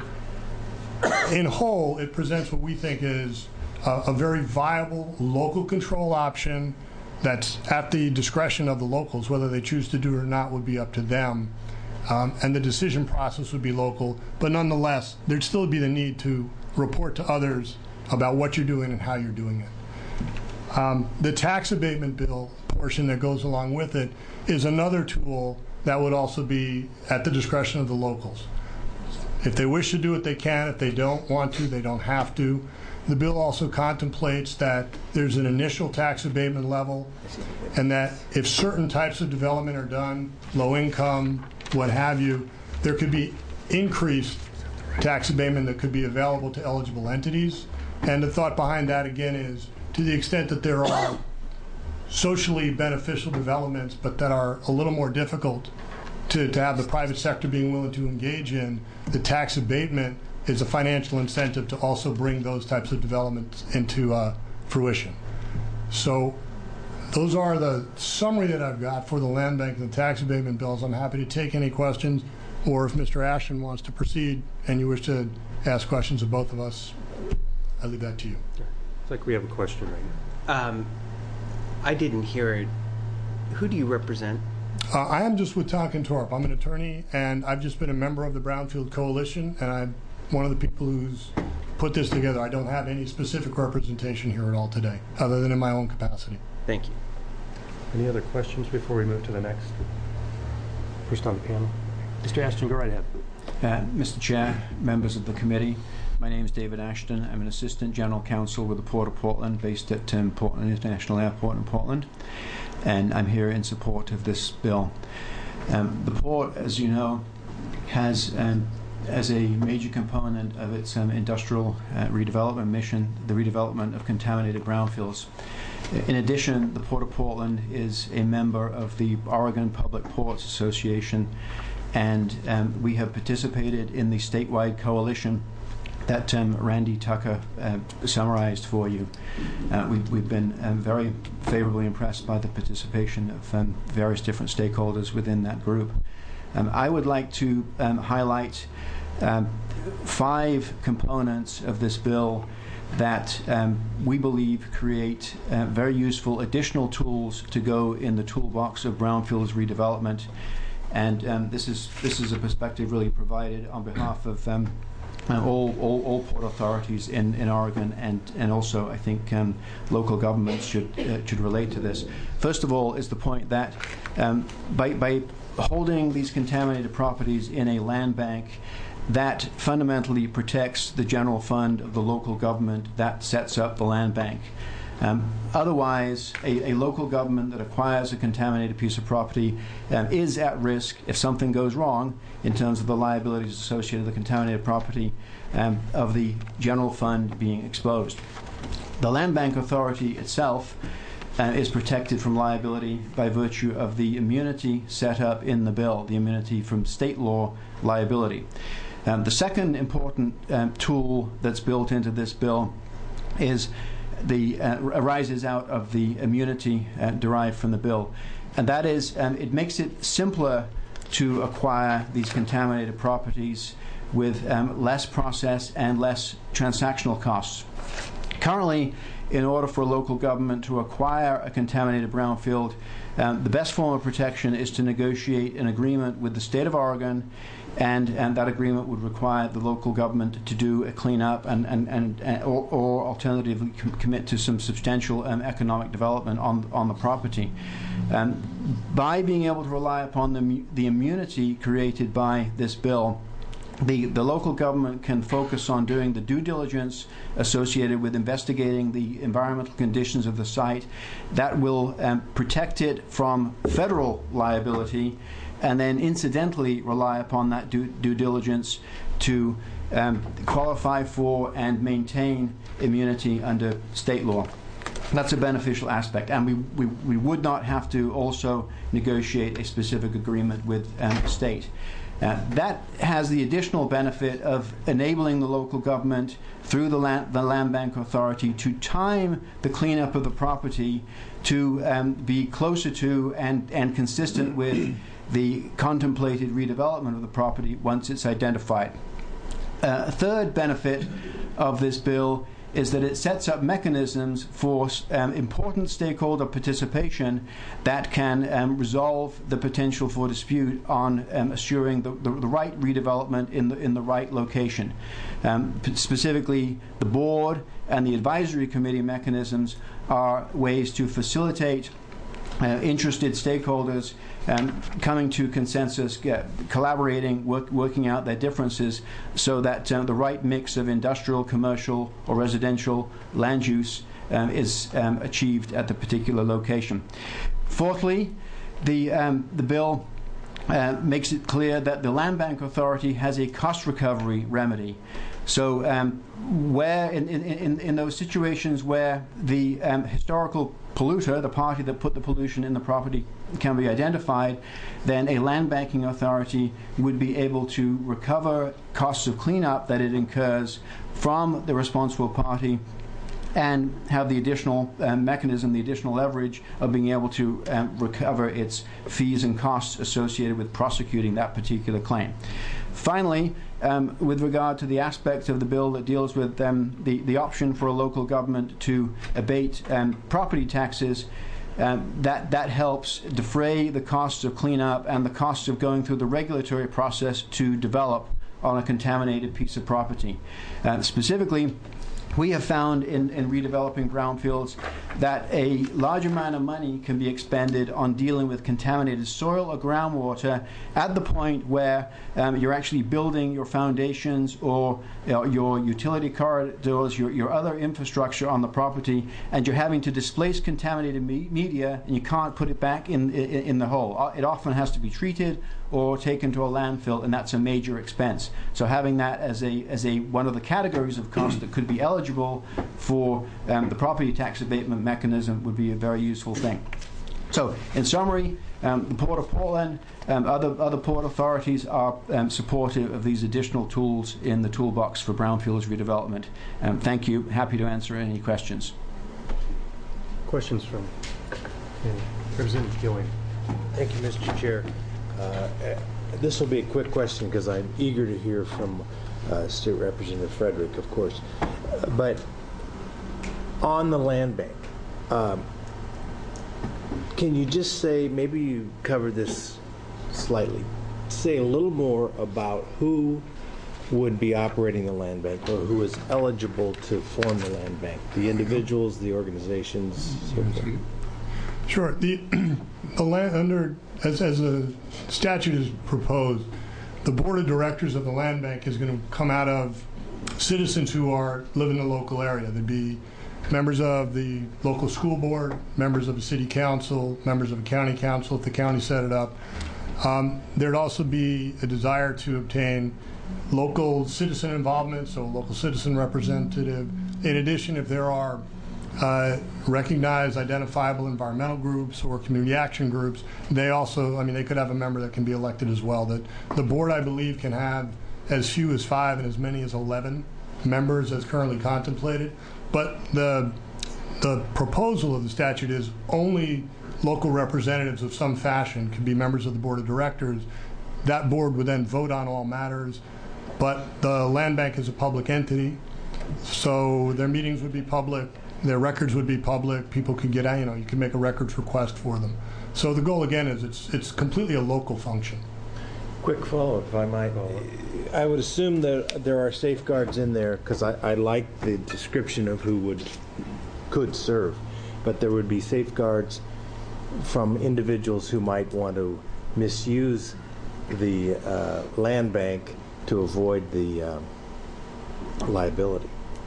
in whole, it presents what we think is a very viable local control option that's at the discretion of the locals. Whether they choose to do it or not would be up to them. And the decision process would be local. But nonetheless, there'd still be the need to report to others about what you're doing and how you're doing it. The tax abatement bill portion that goes along with it is another tool that would also be at the discretion of the locals. If they wish to do it, they can. If they don't want to, they don't have to. The bill also contemplates that there's an initial tax abatement level, and that if certain types of development are done, low income, what have you, there could be increased tax abatement that could be available to eligible entities. And the thought behind that, again, is to the extent that there are socially beneficial developments but that are a little more difficult to have the private sector being willing to engage in, the tax abatement is a financial incentive to also bring those types of developments into fruition. So those are the summary that I've got for the land bank and the tax abatement bills. I'm happy to take any questions, or if Mr. Ashton wants to proceed and you wish to ask questions of both of us, I leave that to you. It's like we have a question right now. I didn't hear it. Who do you represent? I am just with Tonkin Torp. I'm an attorney, and I've just been a member of the Brownfield Coalition, and I'm one of the people who's put this together. I don't have any specific representation here at all today, other than in my own capacity. Thank you. Any other questions before we move to the next? First on the panel. Mr. Ashton, go right ahead. Mr. Chair, members of the committee, my name is David Ashton. I'm an Assistant General Counsel with the Port of Portland, based at Portland International Airport in Portland, and I'm here in support of this bill. The Port, as you know, has as a major component of its industrial redevelopment mission, the redevelopment of contaminated brownfields. In addition, the Port of Portland is a member of the Oregon Public Ports Association, and we have participated in the statewide coalition that Randy Tucker summarized for you. We've been very favorably impressed by the participation of various different stakeholders within that group. I would like to highlight 5 components of this bill that we believe create very useful additional tools to go in the toolbox of brownfields redevelopment. And this is a perspective really provided on behalf of all port authorities in Oregon, and also I think local governments should relate to this. First of all is the point that by holding these contaminated properties in a land bank, that fundamentally protects the general fund of the local government that sets up the land bank. Otherwise, a local government that acquires a contaminated piece of property is at risk, if something goes wrong in terms of the liabilities associated with the contaminated property, of the general fund being exposed. The Land Bank Authority itself is protected from liability by virtue of the immunity set up in the bill, the immunity from state law liability. The second important tool that's built into this bill is arises out of the immunity derived from the bill, and that is it makes it simpler to acquire these contaminated properties with less process and less transactional costs. Currently, in order for a local government to acquire a contaminated brownfield, the best form of protection is to negotiate an agreement with the state of Oregon, and that agreement would require the local government to do a cleanup or alternatively commit to some substantial economic development on the property. By being able to rely upon the immunity created by this bill, the local government can focus on doing the due diligence associated with investigating the environmental conditions of the site that will protect it from federal liability, and then incidentally rely upon that due diligence to qualify for and maintain immunity under state law. That's a beneficial aspect, and we would not have to also negotiate a specific agreement with the state. That has the additional benefit of enabling the local government through the Land Bank Authority to time the cleanup of the property to be closer to and consistent with the contemplated redevelopment of the property once it's identified. A third benefit of this bill is that it sets up mechanisms for important stakeholder participation that can resolve the potential for dispute on assuring the right redevelopment in the right location. Specifically, the board and the advisory committee mechanisms are ways to facilitate interested stakeholders coming to consensus, collaborating, working out their differences so that the right mix of industrial, commercial, or residential land use is achieved at the particular location. Fourthly, the bill makes it clear that the Land Bank Authority has a cost recovery remedy. So where in those situations where the historical polluter, the party that put the pollution in the property, can be identified, then a land banking authority would be able to recover costs of cleanup that it incurs from the responsible party and have the additional mechanism, the additional leverage of being able to recover its fees and costs associated with prosecuting that particular claim. Finally, with regard to the aspect of the bill that deals with the option for a local government to abate property taxes, that helps defray the costs of cleanup and the costs of going through the regulatory process to develop on a contaminated piece of property. Specifically, we have found in redeveloping brownfields that a large amount of money can be expended on dealing with contaminated soil or groundwater at the point where you're actually building your foundations or your utility corridors, your other infrastructure on the property, and you're having to displace contaminated media, and you can't put it back in the hole. It often has to be treated or taken to a landfill, and that's a major expense. So having that as a one of the categories of cost that could be eligible for the property tax abatement mechanism would be a very useful thing. So in summary, the Port of Portland, other port authorities are supportive of these additional tools in the toolbox for brownfields redevelopment. Thank you. Happy to answer any questions. Questions from Representative Gilling. Thank you, Mr. Chair. This will be a quick question because I'm eager to hear from State Representative Frederick, of course. But on the land bank, can you just say, maybe you covered this slightly, say a little more about who would be operating the land bank or who is eligible to form the land bank? The individuals, the organizations? Sure. The land under as a statute is proposed, the board of directors of the land bank is going to come out of citizens who live in the local area. There'd be members of the local school board, members of the city council, members of the county council if the county set it up. There'd also be a desire to obtain local citizen involvement, so local citizen representative. In addition, if there are recognized identifiable environmental groups or community action groups. They also, I mean, they could have a member that can be elected as well. That the board, I believe, can have as few as 5 and as many as 11 members as currently contemplated. But the proposal of the statute is only local representatives of some fashion could be members of the board of directors. That board would then vote on all matters. But the land bank is a public entity, so their meetings would be public, their records would be public. People could get, you could make a records request for them. So the goal again is it's completely a local function. Quick follow-up, if I might. I would assume that there are safeguards in there, because I like the description of who could serve, but there would be safeguards from individuals who might want to misuse the land bank to avoid the liability.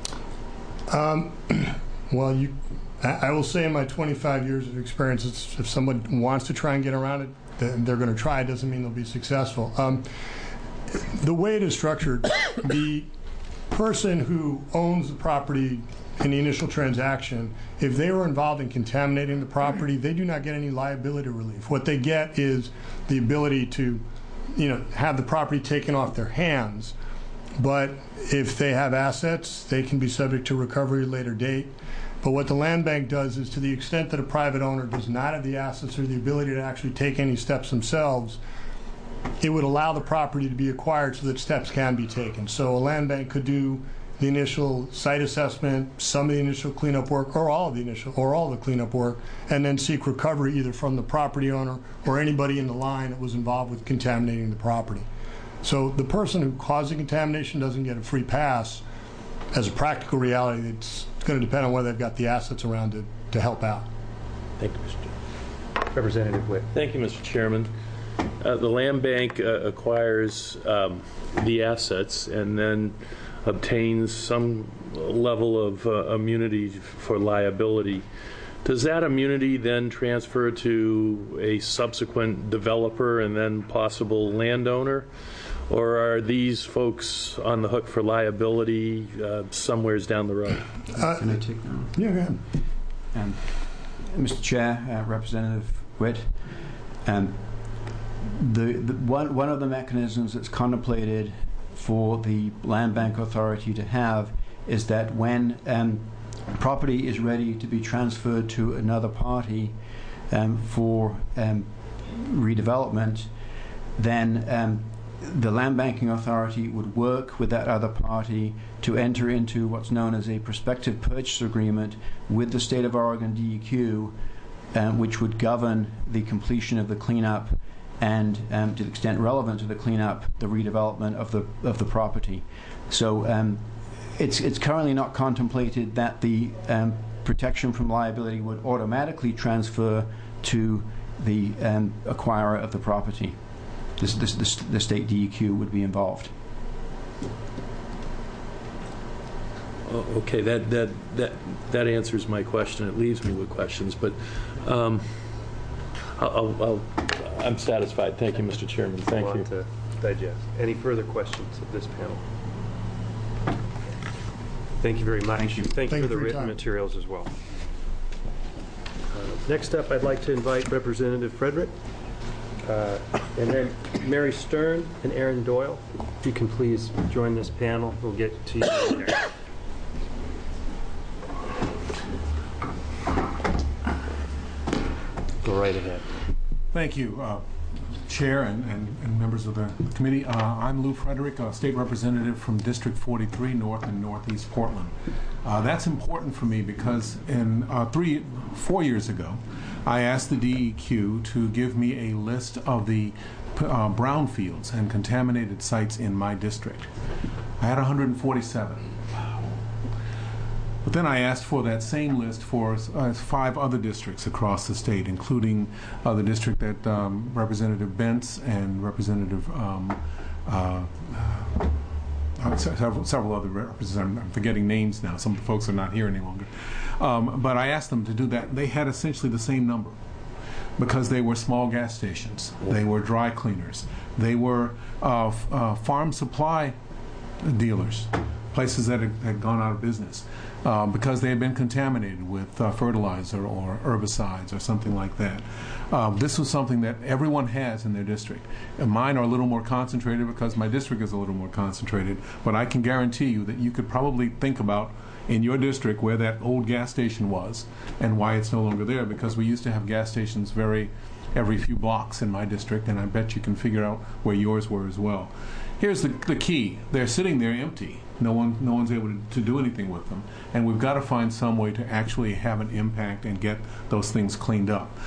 Well, I will say in my 25 years of experience, if someone wants to try and get around it, they're going to try. It doesn't mean they'll be successful. The way it is structured, the person who owns the property in the initial transaction, if they were involved in contaminating the property, they do not get any liability relief. What they get is the ability to, have the property taken off their hands. But if they have assets, they can be subject to recovery at a later date. But what the land bank does is, to the extent that a private owner does not have the assets or the ability to actually take any steps themselves, it would allow the property to be acquired so that steps can be taken. So a land bank could do the initial site assessment, some of the initial cleanup work, or all of the cleanup work, and then seek recovery either from the property owner or anybody in the line that was involved with contaminating the property. So the person who caused the contamination doesn't get a free pass. As a practical reality, it's going to depend on whether they've got the assets around to help out. Thank you, Mr. Chairman. Representative Witt. Thank you, Mr. Chairman. The land bank acquires the assets and then obtains some level of immunity for liability. Does that immunity then transfer to a subsequent developer and then possible landowner? Or are these folks on the hook for liability somewheres down the road? Can I take that? Yeah, go ahead. Mr. Chair, Representative Witt, one of the mechanisms that's contemplated for the Land Bank Authority to have is that when property is ready to be transferred to another party for redevelopment, then the Land Banking Authority would work with that other party to enter into what's known as a prospective purchase agreement with the State of Oregon DEQ, which would govern the completion of the cleanup and, to the extent relevant to the cleanup, the redevelopment of the property. So it's currently not contemplated that the protection from liability would automatically transfer to the acquirer of the property. The state DEQ would be involved. Okay, that answers my question. It leaves me with questions, but I'm satisfied. Thank you, Mr. Chairman. Thank you. To digest. Any further questions of this panel? Thank you very much. Thank you. Thank you for the written materials as well. Next up, I'd like to invite Representative Frederick, and then Mary Stern and Aaron Doyle. If you can please join this panel, we'll get to you later. Go right ahead. Thank you, Chair and members of the committee. I'm Lou Frederick, State Representative from District 43, North and Northeast Portland. That's important for me because 4 years ago, I asked the DEQ to give me a list of the brownfields and contaminated sites in my district. I had 147. But then I asked for that same list for 5 other districts across the state, including the district that Representative Bentz and Representative several other representatives. I'm forgetting names now. Some of the folks are not here any longer. But I asked them to do that. They had essentially the same number because they were small gas stations. They were dry cleaners. They were farm supply dealers. places that had gone out of business because they had been contaminated with fertilizer or herbicides or something like that. This was something that everyone has in their district. And mine are a little more concentrated because my district is a little more concentrated, but I can guarantee you that you could probably think about in your district where that old gas station was and why it's no longer there, because we used to have gas stations every few blocks in my district, and I bet you can figure out where yours were as well. Here's the key. They're sitting there empty. No one's able to do anything with them, and we've got to find some way to actually have an impact and get those things cleaned up.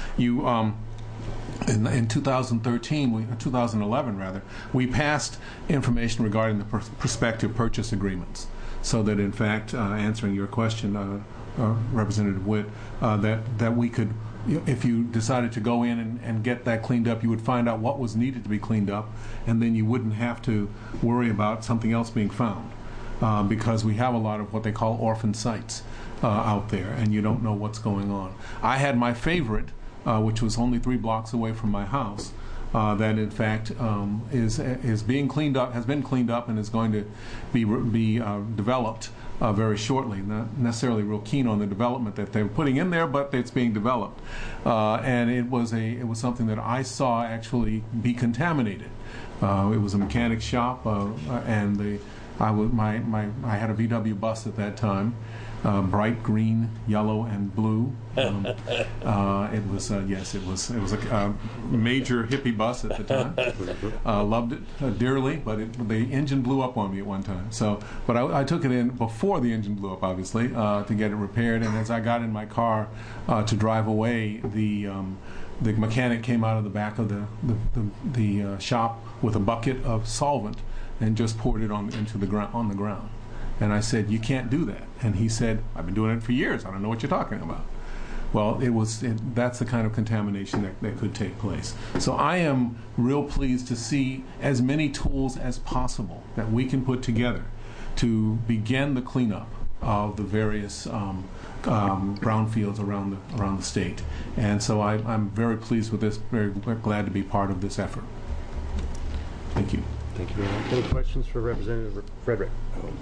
In 2011 rather, we passed information regarding the prospective purchase agreements, so that in fact, answering your question, Representative Witt, that we could, if you decided to go in and get that cleaned up, you would find out what was needed to be cleaned up, and then you wouldn't have to worry about something else being found, because we have a lot of what they call orphan sites out there, and you don't know what's going on. I had my favorite, which was only 3 blocks away from my house, that in fact is being cleaned up, has been cleaned up, and is going to be developed very shortly. Not necessarily real keen on the development that they're putting in there, but it's being developed. And it was something that I saw actually be contaminated. It was a mechanic shop, and I had a VW bus at that time. Bright green, yellow, and blue. It was a major hippie bus at the time. Loved it dearly, but the engine blew up on me at one time. But I took it in before the engine blew up, obviously, to get it repaired. And as I got in my car to drive away, the mechanic came out of the back of the shop with a bucket of solvent and just poured it on the ground. And I said, "You can't do that." And he said, "I've been doing it for years. I don't know what you're talking about." Well, that's the kind of contamination that could take place. So I am real pleased to see as many tools as possible that we can put together to begin the cleanup of the various brownfields around the state. And so I'm very pleased with this, very glad to be part of this effort. Thank you. Thank you very much. Any questions for Representative Frederick?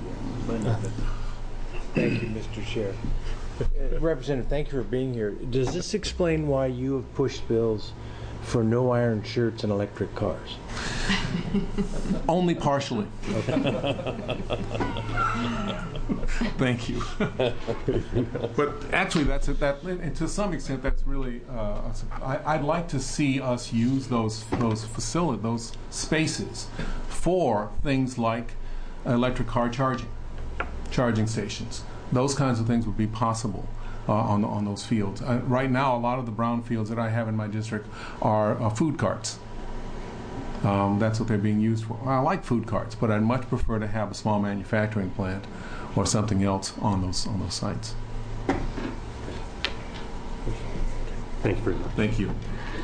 Thank you, Mr. Chair. Representative, thank you for being here. Does this explain why you have pushed bills for no iron shirts and electric cars? Only partially. Okay. Thank you. But actually, and to some extent, that's really. I'd like to see us use those spaces for things like electric car charging stations. Those kinds of things would be possible on those fields. Right now, a lot of the brown fields that I have in my district are food carts. That's what they're being used for. I like food carts, but I'd much prefer to have a small manufacturing plant or something else on those sites. Thank you very much. Thank you.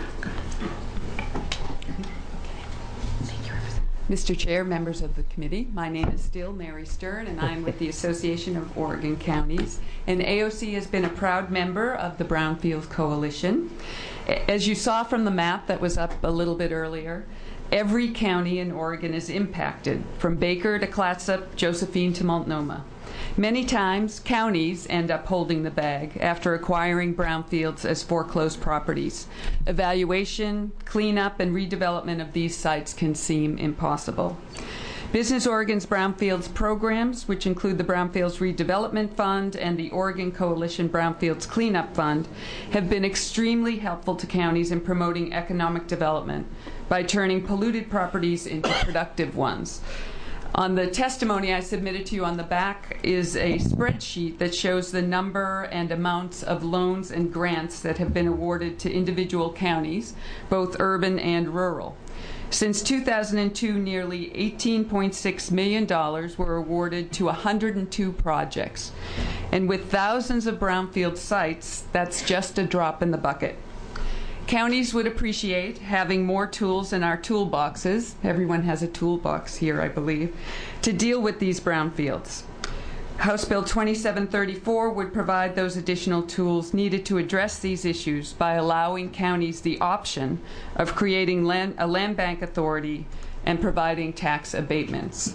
Mr. Chair, members of the committee, my name is still Mary Stern, and I'm with the Association of Oregon Counties. And AOC has been a proud member of the Brownfield Coalition. As you saw from the map that was up a little bit earlier, every county in Oregon is impacted, from Baker to Clatsop, Josephine to Multnomah. Many times, counties end up holding the bag after acquiring brownfields as foreclosed properties. Evaluation, cleanup, and redevelopment of these sites can seem impossible. Business Oregon's Brownfields programs, which include the Brownfields Redevelopment Fund and the Oregon Coalition Brownfields Cleanup Fund, have been extremely helpful to counties in promoting economic development by turning polluted properties into productive ones. On the testimony I submitted to you on the back is a spreadsheet that shows the number and amounts of loans and grants that have been awarded to individual counties, both urban and rural. Since 2002, nearly $18.6 million were awarded to 102 projects. And with thousands of brownfield sites, that's just a drop in the bucket. Counties would appreciate having more tools in our toolboxes. Everyone has a toolbox here, I believe, to deal with these brownfields. House Bill 2734 would provide those additional tools needed to address these issues by allowing counties the option of creating a land bank authority and providing tax abatements.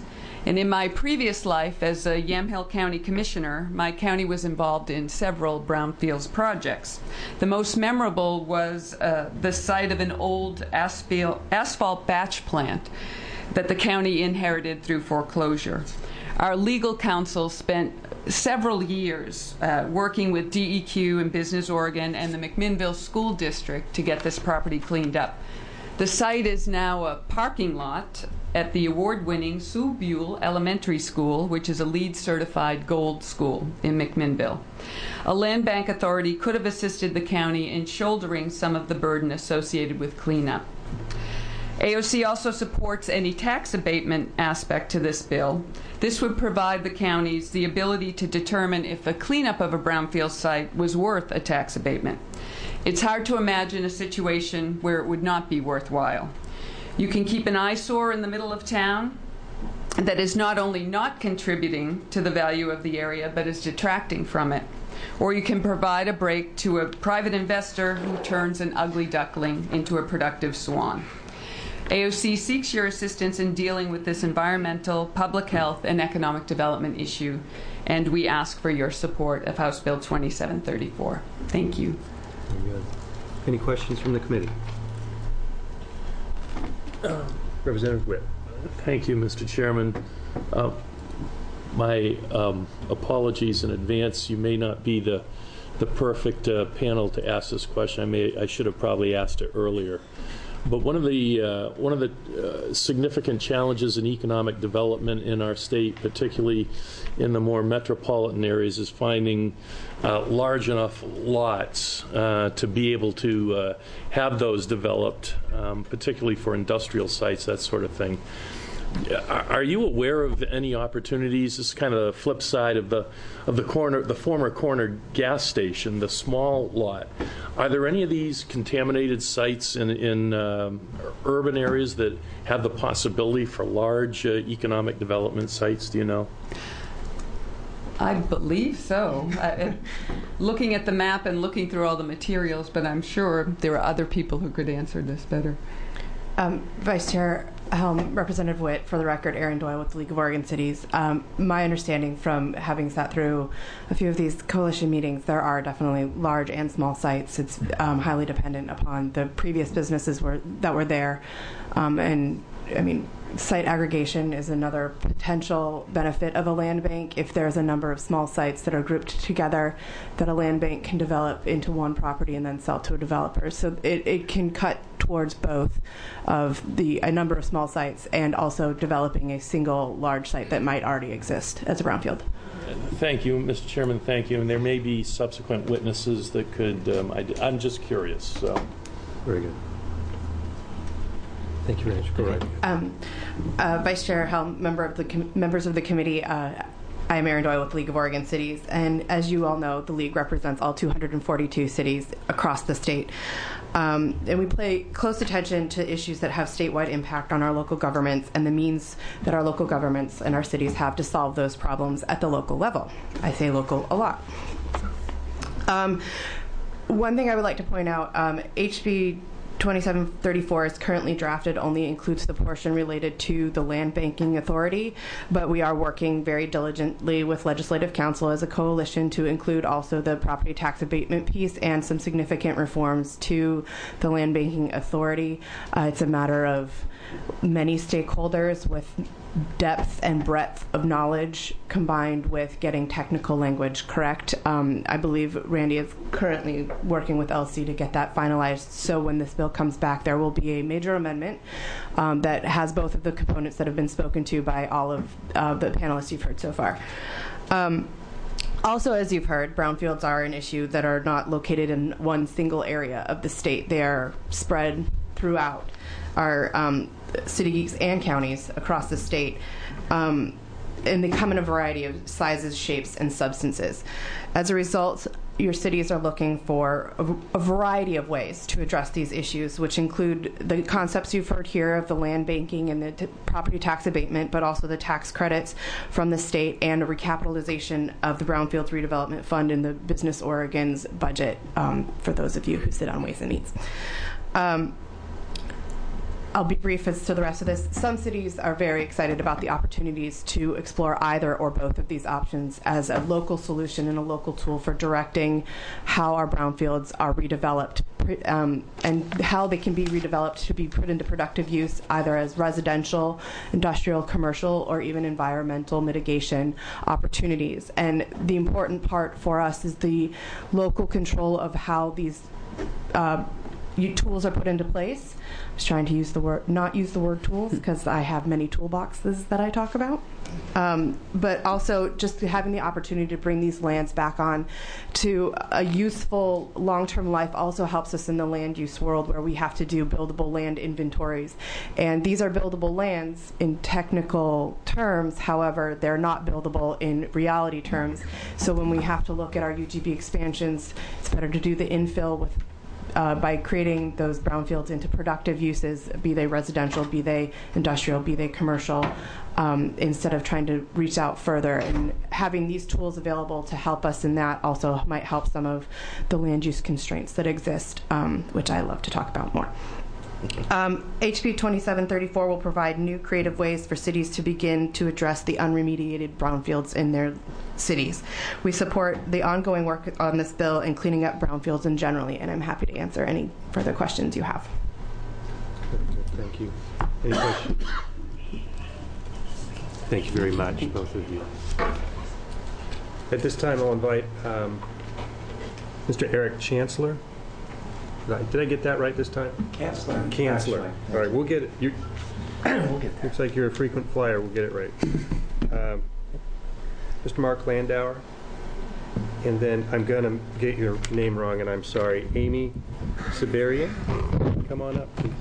And in my previous life as a Yamhill County Commissioner, my county was involved in several brownfields projects. The most memorable was the site of an old asphalt batch plant that the county inherited through foreclosure. Our legal counsel spent several years working with DEQ and Business Oregon and the McMinnville School District to get this property cleaned up. The site is now a parking lot at the award-winning Sue Buell Elementary School, which is a LEED certified gold school in McMinnville. A land bank authority could have assisted the county in shouldering some of the burden associated with cleanup. AOC also supports any tax abatement aspect to this bill. This would provide the counties the ability to determine if the cleanup of a brownfield site was worth a tax abatement. It's hard to imagine a situation where it would not be worthwhile. You can keep an eyesore in the middle of town that is not only not contributing to the value of the area, but is detracting from it. Or you can provide a break to a private investor who turns an ugly duckling into a productive swan. AOC seeks your assistance in dealing with this environmental, public health, and economic development issue, and we ask for your support of House Bill 2734. Thank you. Very good. Any questions from the committee? Representative Witt. Thank you, Mr. Chairman. My apologies in advance. You may not be the perfect panel to ask this question. I should have probably asked it earlier. But one of the significant challenges in economic development in our state, particularly in the more metropolitan areas, is finding large enough lots to be able to have those developed, particularly for industrial sites, that sort of thing. Are you aware of any opportunities? This is kind of the flip side of the former corner gas station, the small lot. Are there any of these contaminated sites in urban areas that have the possibility for large economic development sites? Do you know? I believe so. Looking at the map and looking through all the materials, but I'm sure there are other people who could answer this better. Vice Chair, Representative Witt, for the record, Erin Doyle with the League of Oregon Cities. My understanding from having sat through a few of these coalition meetings, there are definitely large and small sites. It's highly dependent upon the previous businesses that were there. And I mean, site aggregation is another potential benefit of a land bank. If there's a number of small sites that are grouped together, that a land bank can develop into one property and then sell to a developer. So it can cut towards both of a number of small sites and also developing a single large site that might already exist as a brownfield. Thank you, Mr. Chairman. Thank you. And there may be subsequent witnesses that could. I'm just curious. So. Very good. Thank you, Rich. Vice Chair Helm, members of the committee, I am Erin Doyle with the League of Oregon Cities, and as you all know, the League represents all 242 cities across the state. And we pay close attention to issues that have statewide impact on our local governments and the means that our local governments and our cities have to solve those problems at the local level. I say local a lot. One thing I would like to point out, HB 2734 is currently drafted, only includes the portion related to the Land Banking Authority, but we are working very diligently with Legislative Council as a coalition to include also the property tax abatement piece and some significant reforms to the Land Banking Authority. It's a matter of many stakeholders with depth and breadth of knowledge combined with getting technical language correct. I believe Randy is currently working with LC to get that finalized, so when this bill comes back there will be a major amendment that has both of the components that have been spoken to by all of the panelists you've heard so far. Also, as you've heard, brownfields are an issue that are not located in one single area of the state. They are spread throughout our cities and counties across the state, and they come in a variety of sizes, shapes, and substances. As a result, your cities are looking for a variety of ways to address these issues, which include the concepts you've heard here of the land banking and the property tax abatement, but also the tax credits from the state and a recapitalization of the Brownfields Redevelopment Fund in the Business Oregon's budget, for those of you who sit on Ways and Means. I'll be brief as to the rest of this. Some cities are very excited about the opportunities to explore either or both of these options as a local solution and a local tool for directing how our brownfields are redeveloped and how they can be redeveloped to be put into productive use either as residential, industrial, commercial, or even environmental mitigation opportunities. And the important part for us is the local control of how these tools are put into place. I was trying to not use the word tools because I have many toolboxes that I talk about. But also just having the opportunity to bring these lands back on to a useful long-term life also helps us in the land use world where we have to do buildable land inventories. And these are buildable lands in technical terms, however, they're not buildable in reality terms. So when we have to look at our UGB expansions, it's better to do the infill with by creating those brownfields into productive uses, be they residential, be they industrial, be they commercial, instead of trying to reach out further. And having these tools available to help us in that also might help some of the land use constraints that exist, which I love to talk about more. HB 2734 will provide new creative ways for cities to begin to address the unremediated brownfields in their cities. We support the ongoing work on this bill and cleaning up brownfields in generally, and I'm happy to answer any further questions you have. Thank you. Any questions? Thank you very much, both of you. At this time, I'll invite Mr. Eric Chancellor. Did I get that right this time? Chancellor. Chancellor. All right, we'll get it. We'll get there. Looks like you're a frequent flyer. We'll get it right. Mr. Mark Landauer. And then I'm going to get your name wrong, and I'm sorry. Amy Siberian. Come on up, please.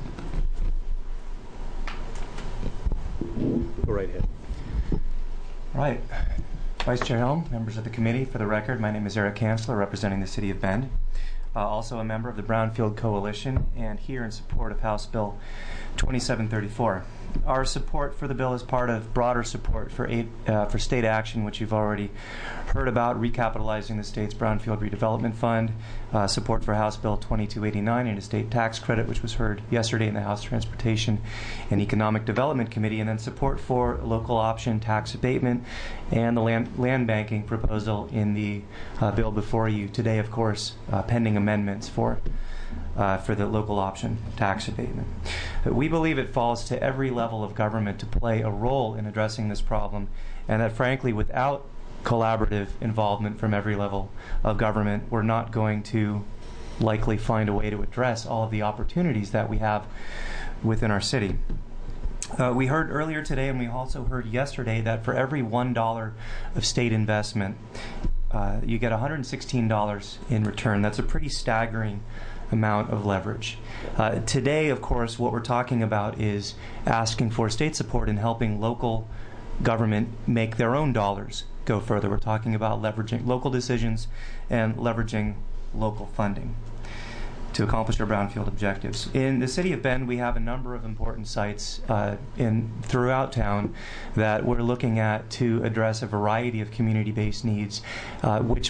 Go right ahead. All right. Vice Chair Helm, members of the committee, for the record, my name is Eric Chancellor, representing the City of Bend. Also a member of the Brownfield Coalition, and here in support of House Bill 2734. Our support for the bill is part of broader support for state action, which you've already heard about, recapitalizing the state's Brownfield Redevelopment Fund, support for House Bill 2289 and a state tax credit, which was heard yesterday in the House Transportation and Economic Development Committee, and then support for local option tax abatement and the land banking proposal in the bill before you today, of course, pending amendments for the local option tax abatement. We believe it falls to every level of government to play a role in addressing this problem, and that frankly, without collaborative involvement from every level of government, we're not going to likely find a way to address all of the opportunities that we have within our city. We heard earlier today, and we also heard yesterday, that for every $1 of state investment, you get $116 in return. That's a pretty staggering amount of leverage. Today, of course, what we're talking about is asking for state support in helping local government make their own dollars go further. We're talking about leveraging local decisions and leveraging local funding to accomplish our brownfield objectives. In the City of Bend, we have a number of important sites throughout town that we're looking at to address a variety of community-based needs, which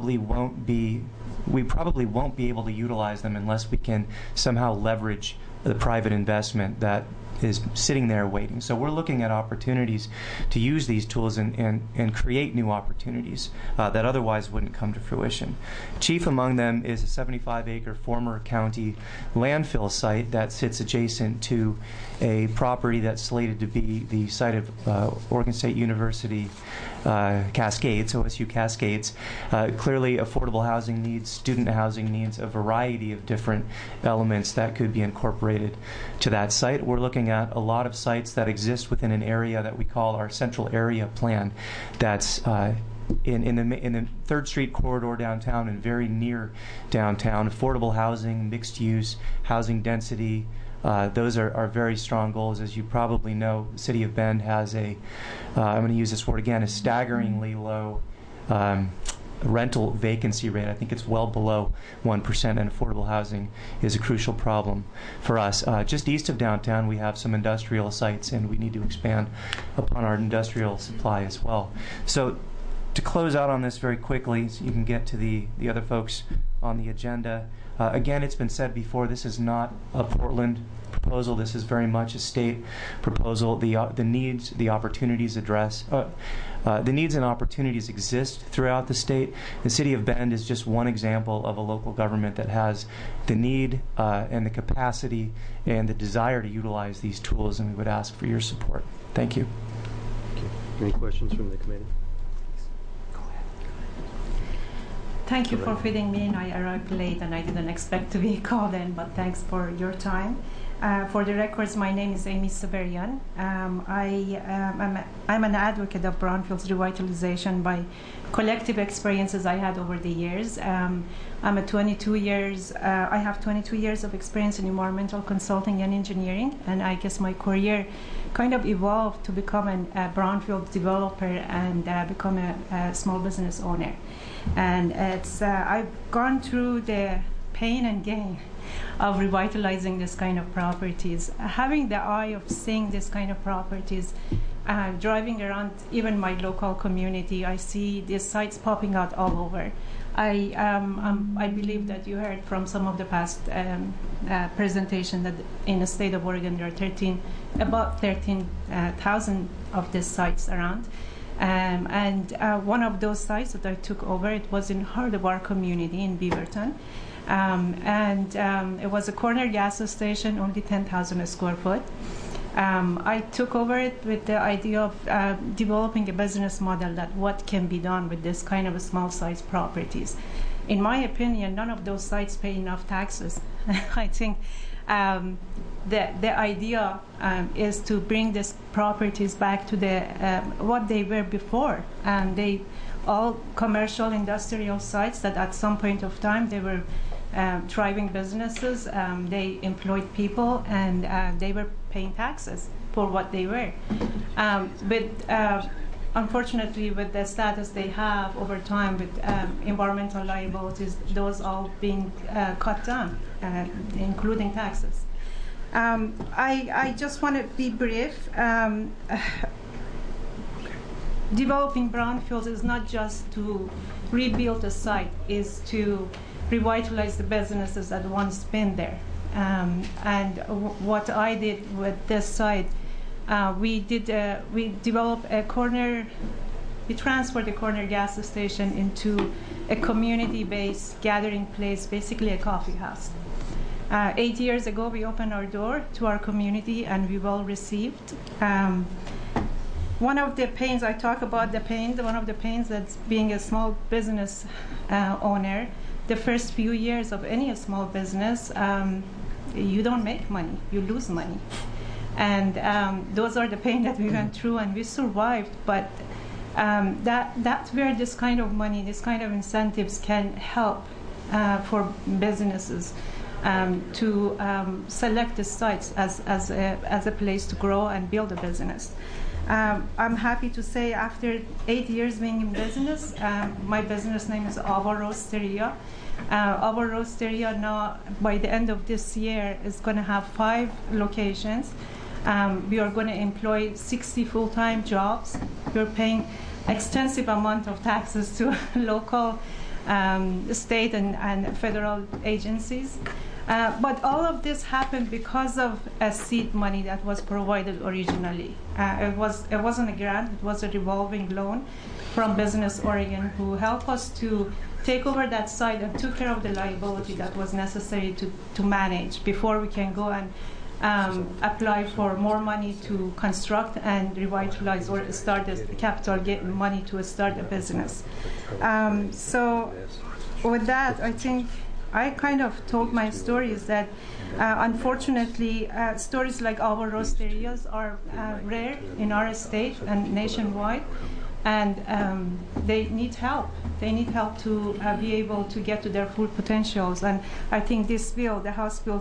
we probably won't be able to utilize them unless we can somehow leverage the private investment that is sitting there waiting. So we're looking at opportunities to use these tools and create new opportunities that otherwise wouldn't come to fruition. Chief among them is a 75-acre former county landfill site that sits adjacent to a property that's slated to be the site of Oregon State University Cascades, OSU Cascades. Clearly affordable housing needs, student housing needs, a variety of different elements that could be incorporated to that site. We're looking at a lot of sites that exist within an area that we call our central area plan, that's in the 3rd Street corridor downtown and very near downtown. Affordable housing, mixed use, housing density, those are very strong goals. As you probably know, the City of Bend has I'm going to use this word again, a staggeringly low rental vacancy rate. I think it's well below 1%, and affordable housing is a crucial problem for us. Just east of downtown, we have some industrial sites, and we need to expand upon our industrial supply as well. So to close out on this very quickly, so you can get to the other folks on the agenda. Again, it's been said before, this is not a Portland proposal. This is very much a state proposal. The needs, the opportunities the needs and opportunities exist throughout the state. The City of Bend is just one example of a local government that has the need and the capacity and the desire to utilize these tools, and we would ask for your support. Thank you. Any questions from the committee? Thank you for fitting me in. I arrived late and I didn't expect to be called in, but thanks for your time. For the records, my name is Amy Saberian. I'm an advocate of brownfields revitalization by collective experiences I had over the years. I have 22 years of experience in environmental consulting and engineering, and I guess my career kind of evolved to become a brownfield developer and become a small business owner. And I've gone through the pain and gain of revitalizing this kind of properties. Having the eye of seeing this kind of properties, driving around even my local community, I see these sites popping out all over. I believe that you heard from some of the past presentation that in the state of Oregon there are about 13,000 of these sites around. And one of those sites that I took over, it was in heart of our community in Beaverton. It was a corner gas station, only 10,000 square foot. I took over it with the idea of developing a business model that what can be done with this kind of small-sized properties. In my opinion, none of those sites pay enough taxes. I think the idea is to bring these properties back to what they were before. They all commercial industrial sites that at some point of time they were thriving businesses. They employed people and they were paying taxes for what they were. But unfortunately, with the status they have over time with environmental liabilities, those all being cut down, including taxes. I just want to be brief. Developing brownfields is not just to rebuild a site, is to revitalize the businesses that once been there. What I did with this site, we developed a corner. We transferred the corner gas station into a community-based gathering place, basically a coffee house. 8 years ago, we opened our door to our community, and we well received. One of the pains, I talk about the pain, one of the pains that's being a small business owner, the first few years of any small business, you don't make money, you lose money. And those are the pain that we went through, and we survived. But that's where this kind of money, this kind of incentives can help for businesses to select the sites as a place to grow and build a business. I'm happy to say after 8 years being in business, my business name is Ava Roasteria. Ava Roasteria now, by the end of this year, is going to have 5 locations. We are going to employ 60 full-time jobs. We're paying extensive amount of taxes to local, state, and federal agencies. But all of this happened because of a seed money that was provided originally. It wasn't a grant, it was a revolving loan from Business Oregon, who helped us to take over that site and took care of the liability that was necessary to manage before we can go and apply for more money to construct and revitalize or start the capital, get money to start a business. So with that, I think I kind of told my stories that unfortunately stories like our roasterias are rare in our state and nationwide, and they need help. They need help to be able to get to their full potentials. And I think this bill, the House Bill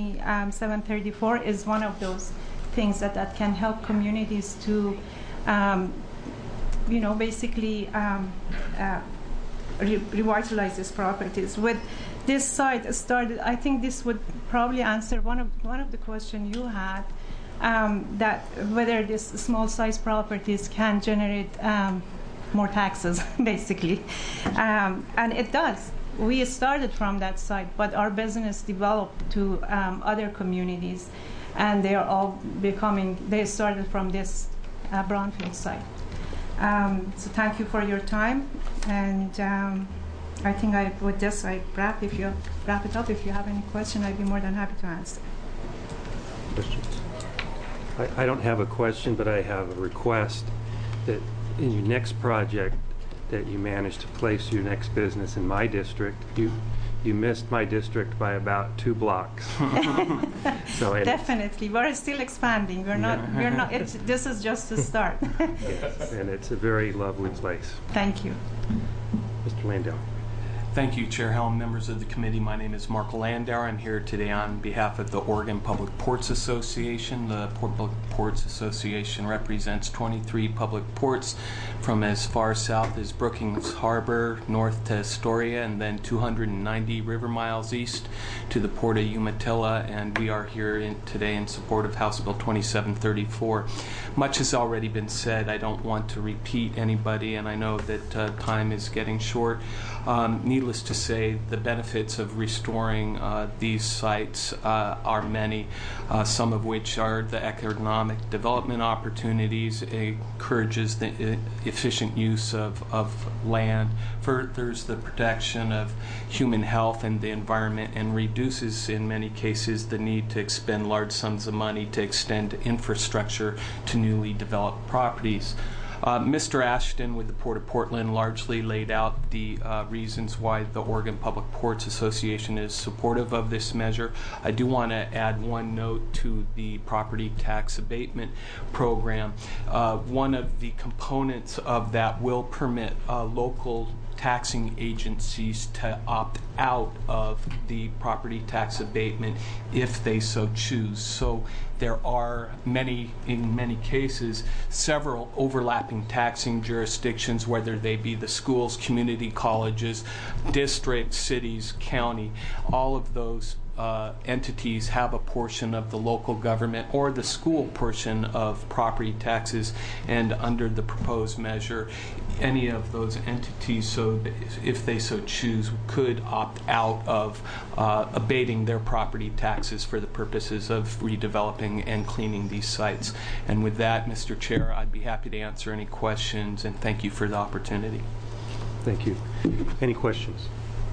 2734, is one of those things that can help communities to, basically revitalize these properties. With this site started, I think this would probably answer one of the questions you had, that whether these small size properties can generate more taxes, basically, and it does. we started from that site, but our business developed to other communities, and they are all they started from this brownfield site. So thank you for your time, and I think with this I wrap it up. If you have any question, I'd be more than happy to answer. Questions? I don't have a question, but I have a request that in your next project that you manage to place your next business in my district. You missed my district by about 2 blocks. So definitely, we're still expanding. We're not. This is just the start. Yes, and it's a very lovely place. Thank you, Mr. Landau. Thank you, Chair Helm, members of the committee. My name is Mark Landauer. I'm here today on behalf of the Oregon Public Ports Association. The Public Ports Association represents 23 public ports from as far south as Brookings Harbor, north to Astoria, and then 290 river miles east to the Port of Umatilla. And we are here today in support of House Bill 2734. Much has already been said. I don't want to repeat anybody, and I know that time is getting short. Needless to say, the benefits of restoring these sites are many, some of which are the economic development opportunities, encourages the efficient use of land, furthers the protection of human health and the environment, and reduces, in many cases, the need to expend large sums of money to extend infrastructure to newly developed properties. Mr. Ashton with the Port of Portland largely laid out the reasons why the Oregon Public Ports Association is supportive of this measure. I do want to add one note to the property tax abatement program. One of the components of that will permit local taxing agencies to opt out of the property tax abatement if they so choose. So there are in many cases, several overlapping taxing jurisdictions, whether they be the schools, community colleges, districts, cities, county. All of those entities have a portion of the local government or the school portion of property taxes, and under the proposed measure, any of those entities, so if they so choose, could opt out of abating their property taxes for the purposes of redeveloping and cleaning these sites. And with that, Mr. Chair, I'd be happy to answer any questions, and thank you for the opportunity. Thank you. Any questions?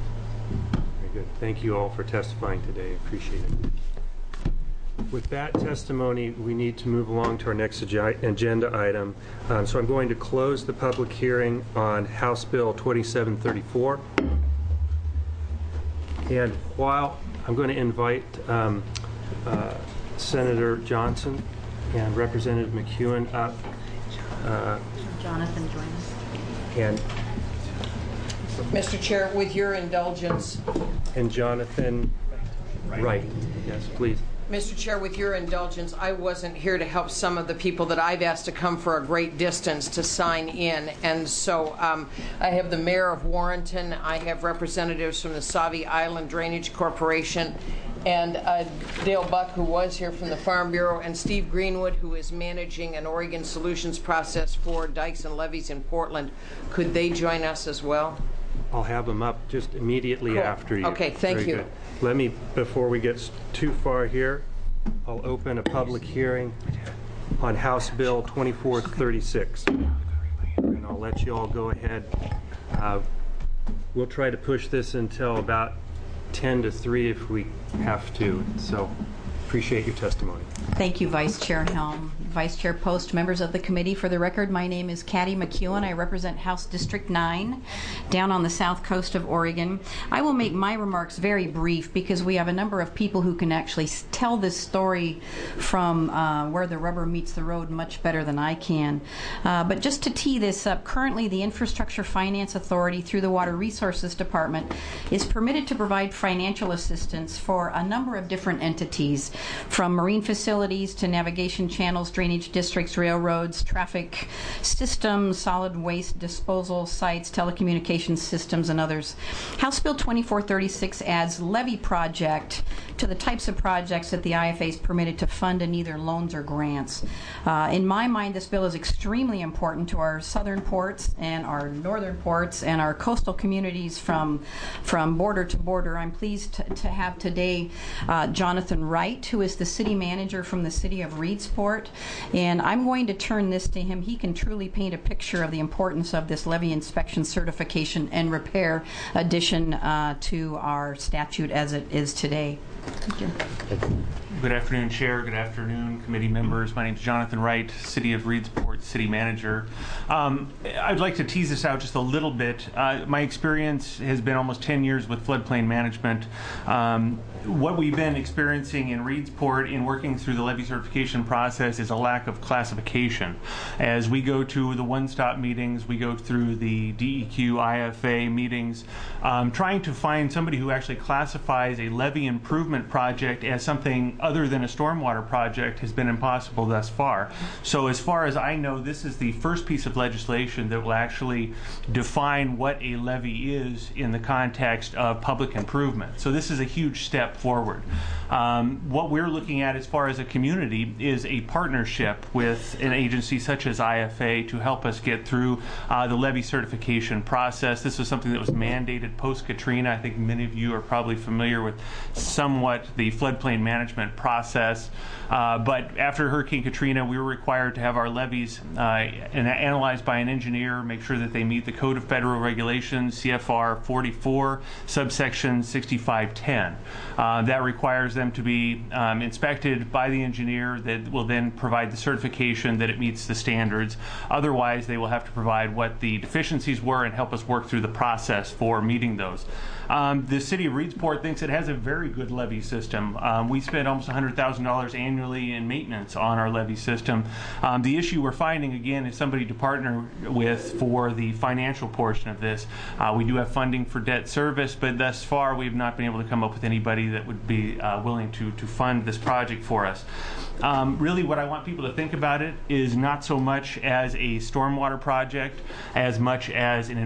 Very good. Thank you all for testifying today. Appreciate it. With that testimony, we need to move along to our next agenda item. So I'm going to close the public hearing on House Bill 2734. And while I'm going to invite Senator Johnson and Representative McEwen up. Jonathan, join us. And Mr. Chair, with your indulgence. And Jonathan Wright. Yes, please. Mr. Chair, with your indulgence, I wasn't here to help some of the people that I've asked to come for a great distance to sign in. And so I have the Mayor of Warrenton, I have representatives from the Sauvie Island Drainage Corporation, and Dale Buck, who was here from the Farm Bureau, and Steve Greenwood, who is managing an Oregon Solutions process for dikes and levees in Portland. Could they join us as well? I'll have them up just immediately after you. Okay, thank you. Good. Let me, before we get too far here, I'll open a public hearing on House Bill 2436. And I'll let you all go ahead. We'll try to push this until about 10 to 3 if we have to. So appreciate your testimony. Thank you, Vice Chair Helm. Vice Chair Post, members of the committee, for the record, my name is Katty McEwen. I represent House District 9 down on the south coast of Oregon. I will make my remarks very brief because we have a number of people who can actually tell this story from where the rubber meets the road much better than I can. But just to tee this up, currently the Infrastructure Finance Authority through the Water Resources Department is permitted to provide financial assistance for a number of different entities, from marine facilities to navigation channels, drainage districts, railroads, traffic systems, solid waste disposal sites, telecommunications systems, and others. House Bill 2436 adds levy project to the types of projects that the IFA is permitted to fund in either loans or grants. In my mind, this bill is extremely important to our southern ports and our northern ports and our coastal communities from border to border. I'm pleased to have today Jonathan Wright, who is the city manager from the city of Reedsport, and I'm going to turn this to him. He can truly paint a picture of the importance of this levy inspection, certification, and repair addition to our statute as it is today. Thank you. Good afternoon, Chair. Good afternoon, committee members. My name is Jonathan Wright, City of Reedsport City Manager. I'd like to tease this out just a little bit. My experience has been almost 10 years with floodplain management. What we've been experiencing in Reedsport in working through the levy certification process is a lack of classification. As we go to the one-stop meetings, we go through the DEQ, IFA meetings, trying to find somebody who actually classifies a levy improvement project as something other than a stormwater project has been impossible thus far. So as far as I know, this is the first piece of legislation that will actually define what a levy is in the context of public improvement. So this is a huge step forward. What we're looking at as far as a community is a partnership with an agency such as IFA to help us get through the levy certification process. This was something that was mandated post-Katrina. I think many of you are probably familiar with somewhat the floodplain management process. But after Hurricane Katrina, we were required to have our levies analyzed by an engineer, make sure that they meet the Code of Federal Regulations, CFR 44, subsection 6510. That requires them to be inspected by the engineer that will then provide the certification that it meets the standards. Otherwise, they will have to provide what the deficiencies were and help us work through the process for meeting those. The city of Reedsport thinks it has a very good levy system. We spend almost $100,000 annually in maintenance on our levy system. The issue we're finding, again, is somebody to partner with for the financial portion of this. We do have funding for debt service, but thus far we've not been able to come up with anybody that would be willing to fund this project for us. Really what I want people to think about it is not so much as a stormwater project as much as an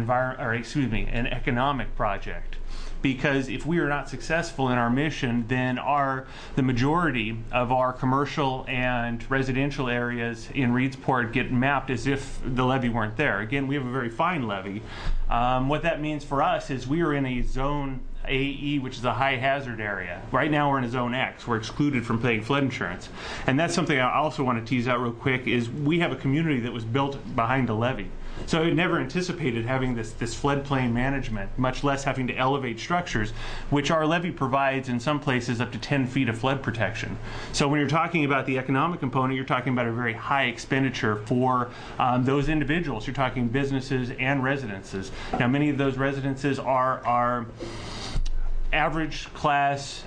an economic project. Because if we are not successful in our mission, then the majority of our commercial and residential areas in Reedsport get mapped as if the levee weren't there. Again, we have a very fine levee. What that means for us is we are in a zone AE, which is a high hazard area. Right now we're in a zone X. We're excluded from paying flood insurance. And that's something I also want to tease out real quick is we have a community that was built behind a levee. So it never anticipated having this floodplain management, much less having to elevate structures, which our levee provides in some places up to 10 feet of flood protection. So when you're talking about the economic component, you're talking about a very high expenditure for those individuals. You're talking businesses and residences. Now, many of those residences are average class,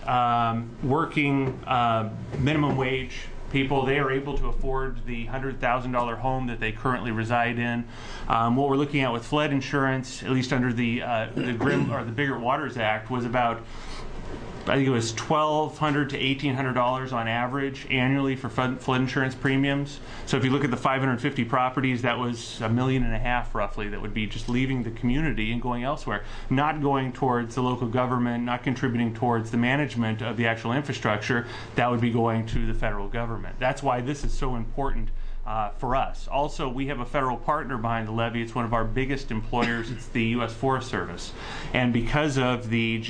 working minimum wage people. They are able to afford the $100,000 home that they currently reside in. What we're looking at with flood insurance, at least under the Biggert Waters Act, was about, I think it was $1,200 to $1,800 on average annually for flood insurance premiums. So if you look at the 550 properties, that was $1.5 million roughly that would be just leaving the community and going elsewhere, not going towards the local government, not contributing towards the management of the actual infrastructure. That would be going to the federal government. That's why this is so important for us. Also, we have a federal partner behind the levee. It's one of our biggest employers. It's the U.S. Forest Service. And because of the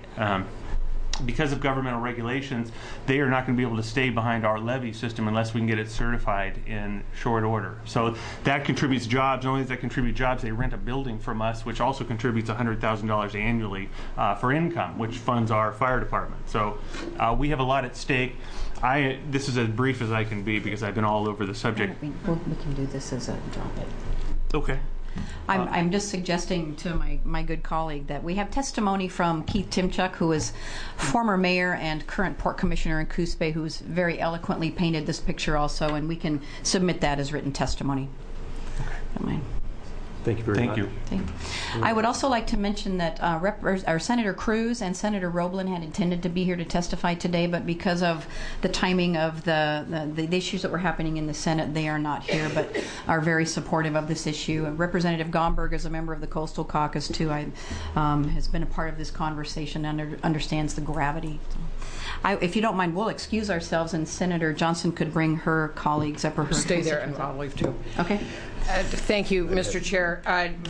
because of governmental regulations, they are not going to be able to stay behind our levee system unless we can get it certified in short order. So that contributes jobs. Not only does that contribute jobs, they rent a building from us, which also contributes $100,000 annually for income, which funds our fire department. So we have a lot at stake. This is as brief as I can be because I've been all over the subject. We can do this as a drop it. Okay. I'm just suggesting to my good colleague that we have testimony from Keith Timchuk, who is former mayor and current port commissioner in Coos Bay, who's very eloquently painted this picture also, and we can submit that as written testimony. Okay. Thank you very much. Thank you. I would also like to mention that our Senator Cruz and Senator Roblin had intended to be here to testify today, but because of the timing of the issues that were happening in the Senate, they are not here, but are very supportive of this issue. Representative Gomberg is a member of the Coastal Caucus, too. Has been a part of this conversation and understands the gravity. If you don't mind, we'll excuse ourselves, and Senator Johnson could bring her colleagues up or her. Stay there, and I'll leave too. Okay. Thank you, Mr. Chair.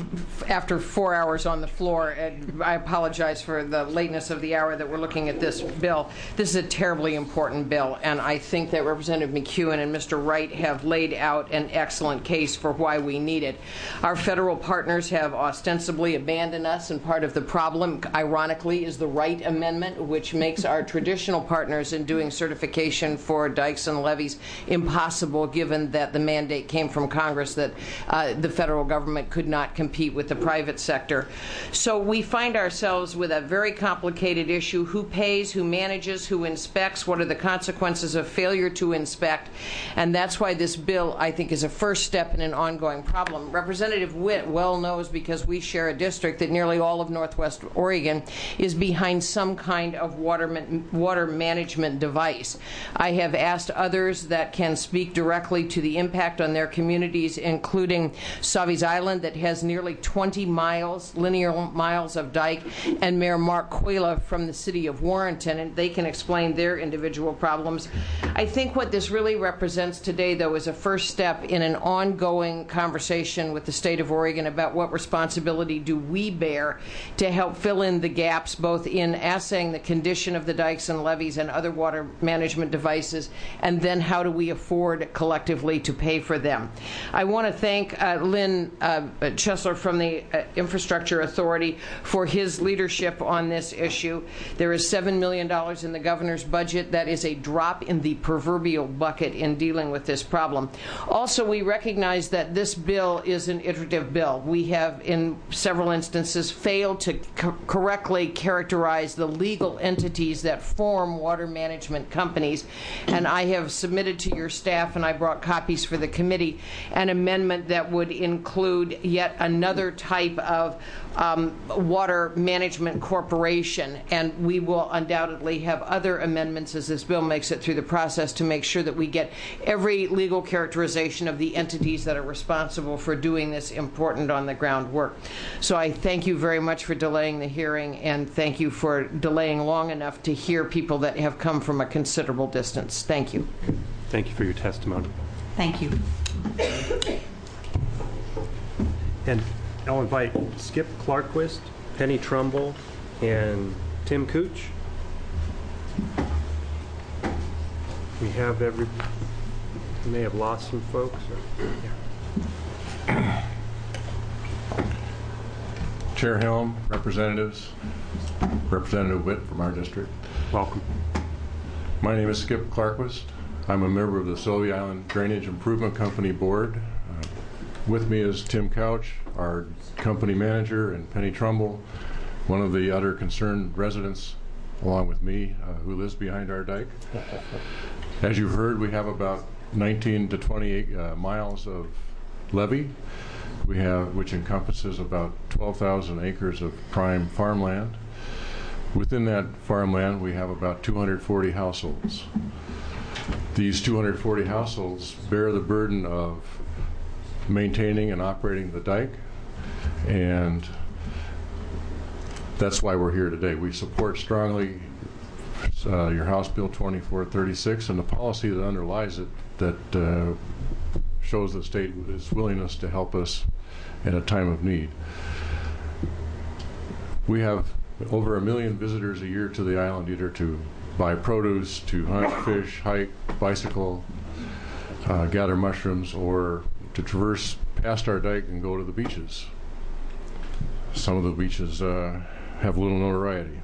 After 4 hours on the floor, I apologize for the lateness of the hour that we're looking at this bill. This is a terribly important bill, and I think that Representative McEwen and Mr. Wright have laid out an excellent case for why we need it. Our federal partners have ostensibly abandoned us, and part of the problem, ironically, is the Wright Amendment, which makes our traditional partners in doing certification for dikes and levees impossible, given that the mandate came from Congress that the federal government could not compete with the private sector. So we find ourselves with a very complicated issue: who pays, who manages, who inspects, what are the consequences of failure to inspect, and that's why this bill, I think, is a first step in an ongoing problem. Representative Witt well knows, because we share a district, that nearly all of Northwest Oregon is behind some kind of water management device. I have asked others that can speak directly to the impact on their communities, including Savi's Island, that has nearly 20 linear miles of dike, and Mayor Mark Quayla from the city of Warrenton, and they can explain their individual problems. I think what this really represents today, though, is a first step in an ongoing conversation with the state of Oregon about what responsibility do we bear to help fill in the gaps, both in assaying the condition of the dikes and levees and other water management devices, and then how do we afford collectively to pay for them. I want to thank Lynn Chesler from the Infrastructure Authority for his leadership on this issue. There is $7 million in the governor's budget. That is a drop in the proverbial bucket in dealing with this problem. Also, we recognize that this bill is an iterative bill. We have, in several instances, failed to correctly characterize the legal entities that form water management companies, and I have submitted to your staff, and I brought copies for the committee, an amendment that would include yet another type of water management corporation, and we will undoubtedly have other amendments as this bill makes it through the process to make sure that we get every legal characterization of the entities that are responsible for doing this important on-the-ground work. So I thank you very much for delaying the hearing, and thank you for delaying long enough to hear people that have come from a considerable distance. Thank you. Thank you for your testimony. Thank you. And I'll invite Skip Clarquist, Penny Trumbull, and Tim Cooch. We have we may have lost some folks. Chair Helm, representatives, Representative Witt from our district. Welcome. My name is Skip Clarquist. I'm a member of the Sauvie Island Drainage Improvement Company Board. With me is Tim Couch, our company manager, and Penny Trumbull, one of the other concerned residents, along with me, who lives behind our dike. As you've heard, we have about 19 to 28 miles of levee, which encompasses about 12,000 acres of prime farmland. Within that farmland, we have about 240 households. These 240 households bear the burden of maintaining and operating the dike, and that's why we're here today. We support strongly your House Bill 2436 and the policy that underlies it, that shows the state's willingness to help us in a time of need. We have over 1 million visitors a year to the island, either to buy produce, to hunt, fish, hike, bicycle, gather mushrooms, or to traverse past our dike and go to the beaches. Some of the beaches have little notoriety.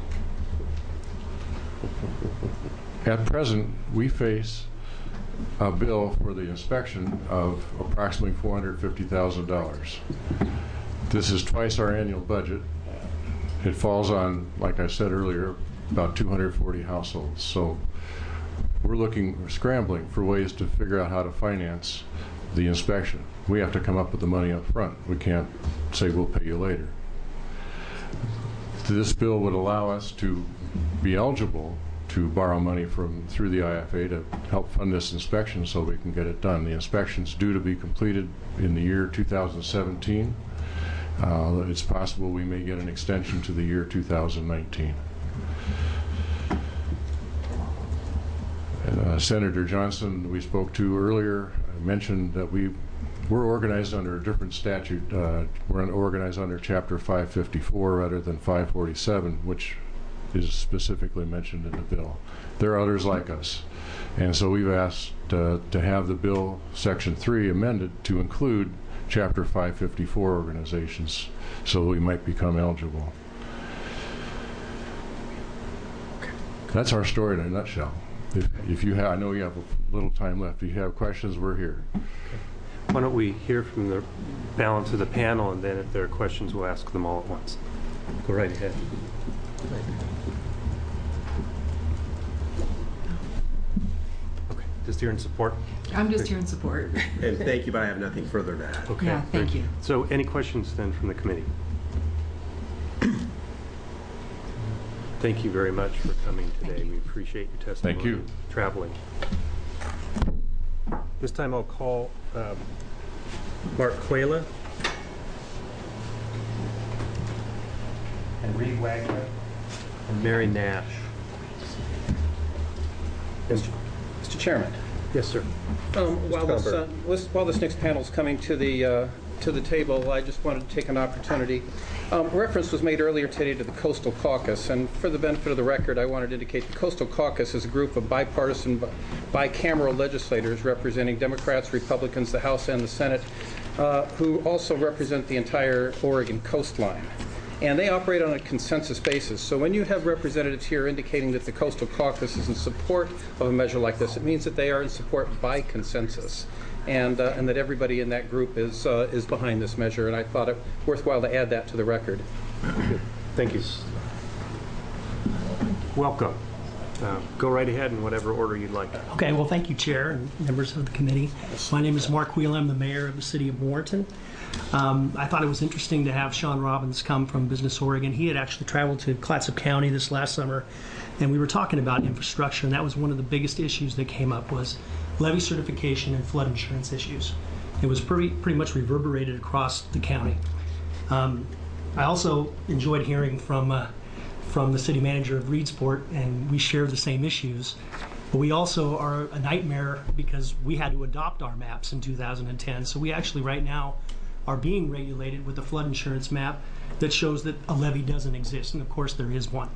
At present, we face a bill for the inspection of approximately $450,000. This is twice our annual budget. It falls on, like I said earlier, about 240 households. So we're scrambling for ways to figure out how to finance the inspection. We have to come up with the money up front. We can't say we'll pay you later. This bill would allow us to be eligible to borrow money through the IFA to help fund this inspection so we can get it done. The inspection's due to be completed in the year 2017. It's possible we may get an extension to the year 2019. Senator Johnson, we spoke to earlier, mentioned that we're organized under a different statute. We're organized under Chapter 554 rather than 547, which is specifically mentioned in the bill. There are others like us. And so we've asked to have the bill, Section 3, amended to include Chapter 554 organizations so we might become eligible. That's our story in a nutshell. If you have, I know you have a little time left. If you have questions, we're here. Why don't we hear from the balance of the panel, and then if there are questions, we'll ask them all at once. Go right ahead. Okay, just here in support? I'm just here in support. And thank you, but I have nothing further to add. Okay. Yeah, thank you. So any questions then from the committee? Thank you very much for coming today. We appreciate your testimony. Thank you. Traveling. This time I'll call Mark Quayla and Reed Wagner and Mary Nash. Mr. Chairman. Yes, sir. While this next panel is coming to the table, I just wanted to take an opportunity. Reference was made earlier today to the Coastal Caucus, and for the benefit of the record, I wanted to indicate the Coastal Caucus is a group of bipartisan, bicameral legislators representing Democrats, Republicans, the House, and the Senate, who also represent the entire Oregon coastline. And they operate on a consensus basis. So when you have representatives here indicating that the Coastal Caucus is in support of a measure like this, it means that they are in support by consensus. And that everybody in that group is behind this measure, and I thought it worthwhile to add that to the record. Thank you. Welcome. Go right ahead in whatever order you'd like. Okay, well, thank you, Chair and members of the committee. My name is Mark Wheeler. I'm the mayor of the city of Warrenton. I thought it was interesting to have Sean Robbins come from Business Oregon. He had actually traveled to Clatsop County this last summer, and we were talking about infrastructure, and that was one of the biggest issues that came up was levy certification and flood insurance issues. It was pretty much reverberated across the county. I also enjoyed hearing from the city manager of Reedsport, and we share the same issues. But we also are a nightmare because we had to adopt our maps in 2010. So we actually right now are being regulated with a flood insurance map that shows that a levy doesn't exist, and of course there is one.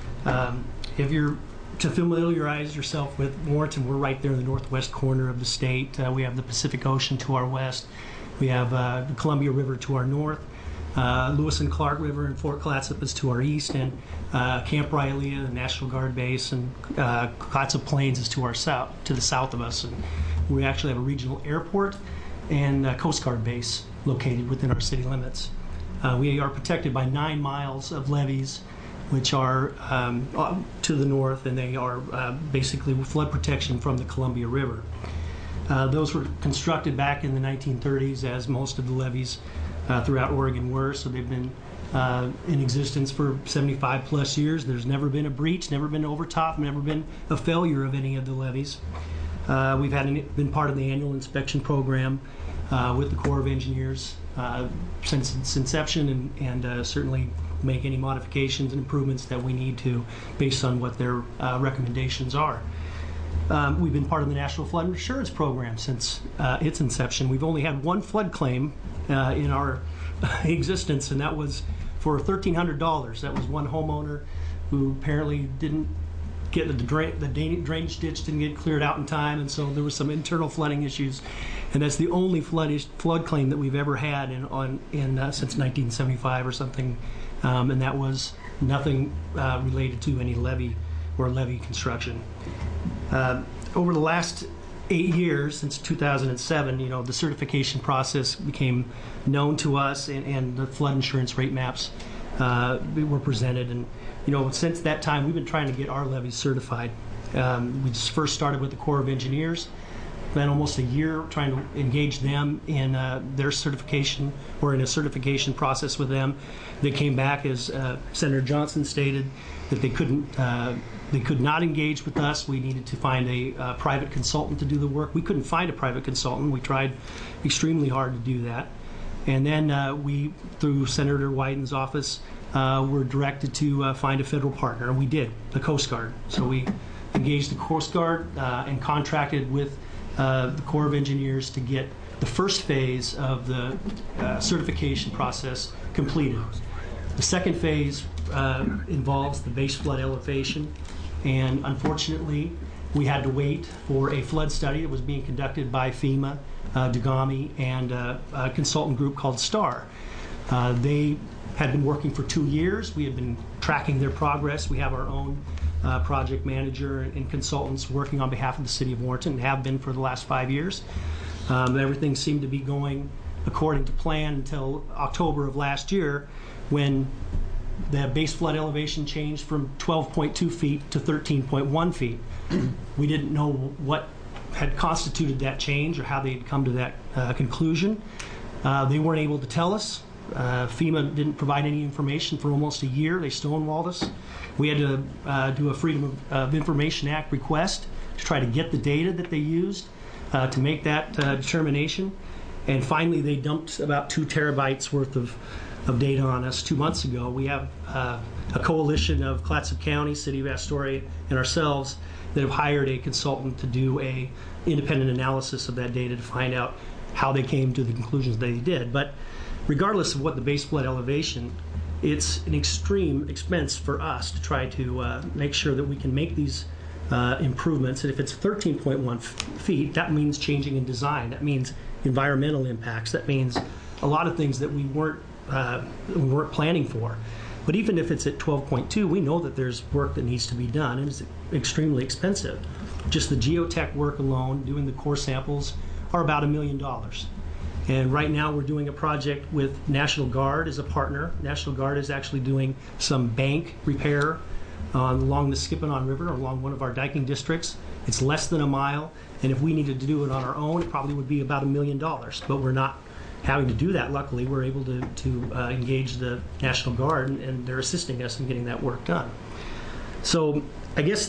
If you're to familiarize yourself with Warrenton, we're right there in the northwest corner of the state. We have the Pacific Ocean to our west. We have the Columbia River to our north. Lewis and Clark River and Fort Clatsop is to our east, and Camp Riley, the National Guard base, and Clatsop Plains is to our south, to the south of us. And we actually have a regional airport and a Coast Guard base located within our city limits. We are protected by 9 miles of levees, which are to the north, and they are basically flood protection from the Columbia River. Those were constructed back in the 1930s, as most of the levees throughout Oregon were, so they've been in existence for 75 plus years. There's never been a breach, never been an overtop, never been a failure of any of the levees. We've been part of the annual inspection program with the Corps of Engineers since its inception, and certainly make any modifications and improvements that we need to based on what their recommendations are. We've been part of the National Flood Insurance Program since its inception. We've only had one flood claim in our existence, and that was for $1,300. That was one homeowner who apparently didn't get the drainage ditch didn't get cleared out in time, and so there was some internal flooding issues, and that's the only flood claim that we've ever had since 1975 or something, and that was nothing related to any levee or levee construction. Over the last 8 years, since 2007, the certification process became known to us, and the flood insurance rate maps were presented. And since that time, we've been trying to get our levees certified. We first started with the Corps of Engineers, spent almost a year trying to engage them in their certification, or in a certification process with them. They came back, as Senator Johnson stated, that they could not engage with us. We needed to find a private consultant to do the work. We couldn't find a private consultant. We tried extremely hard to do that. And then we, through Senator Wyden's office, were directed to find a federal partner, and we did, the Coast Guard. So we engaged the Coast Guard and contracted with the Corps of Engineers to get the first phase of the certification process completed. The second phase involves the base flood elevation, and unfortunately we had to wait for a flood study that was being conducted by FEMA, DUGAMI, and a consultant group called STAR. They had been working for 2 years. We had been tracking their progress. We have our own project manager and consultants working on behalf of the City of Warrenton, and have been for the last 5 years. Everything seemed to be going according to plan until October of last year, when the base flood elevation changed from 12.2 feet to 13.1 feet. We didn't know what had constituted that change or how they had come to that conclusion. They weren't able to tell us. FEMA didn't provide any information for almost a year. They stonewalled us. We had to do a Freedom of Information Act request to try to get the data that they used to make that determination. And finally, they dumped about 2 terabytes worth of data on us 2 months ago. We have a coalition of Clatsop County, City of Astoria, and ourselves that have hired a consultant to do a independent analysis of that data to find out how they came to the conclusions they did. But regardless of what the base flood elevation, it's an extreme expense for us to try to make sure that we can make these improvements. And if it's 13.1 feet, that means changing in design. That means environmental impacts. That means a lot of things that we weren't planning for. But even if it's at 12.2, we know that there's work that needs to be done, and it's extremely expensive. Just the geotech work alone, doing the core samples, are about $1 million. And right now we're doing a project with National Guard as a partner. National Guard is actually doing some bank repair along the Skipanon River, along one of our diking districts. It's less than a mile, and if we needed to do it on our own, it probably would be about $1 million. But we're not having to do that. Luckily, we're able to engage the National Guard, and they're assisting us in getting that work done. So I guess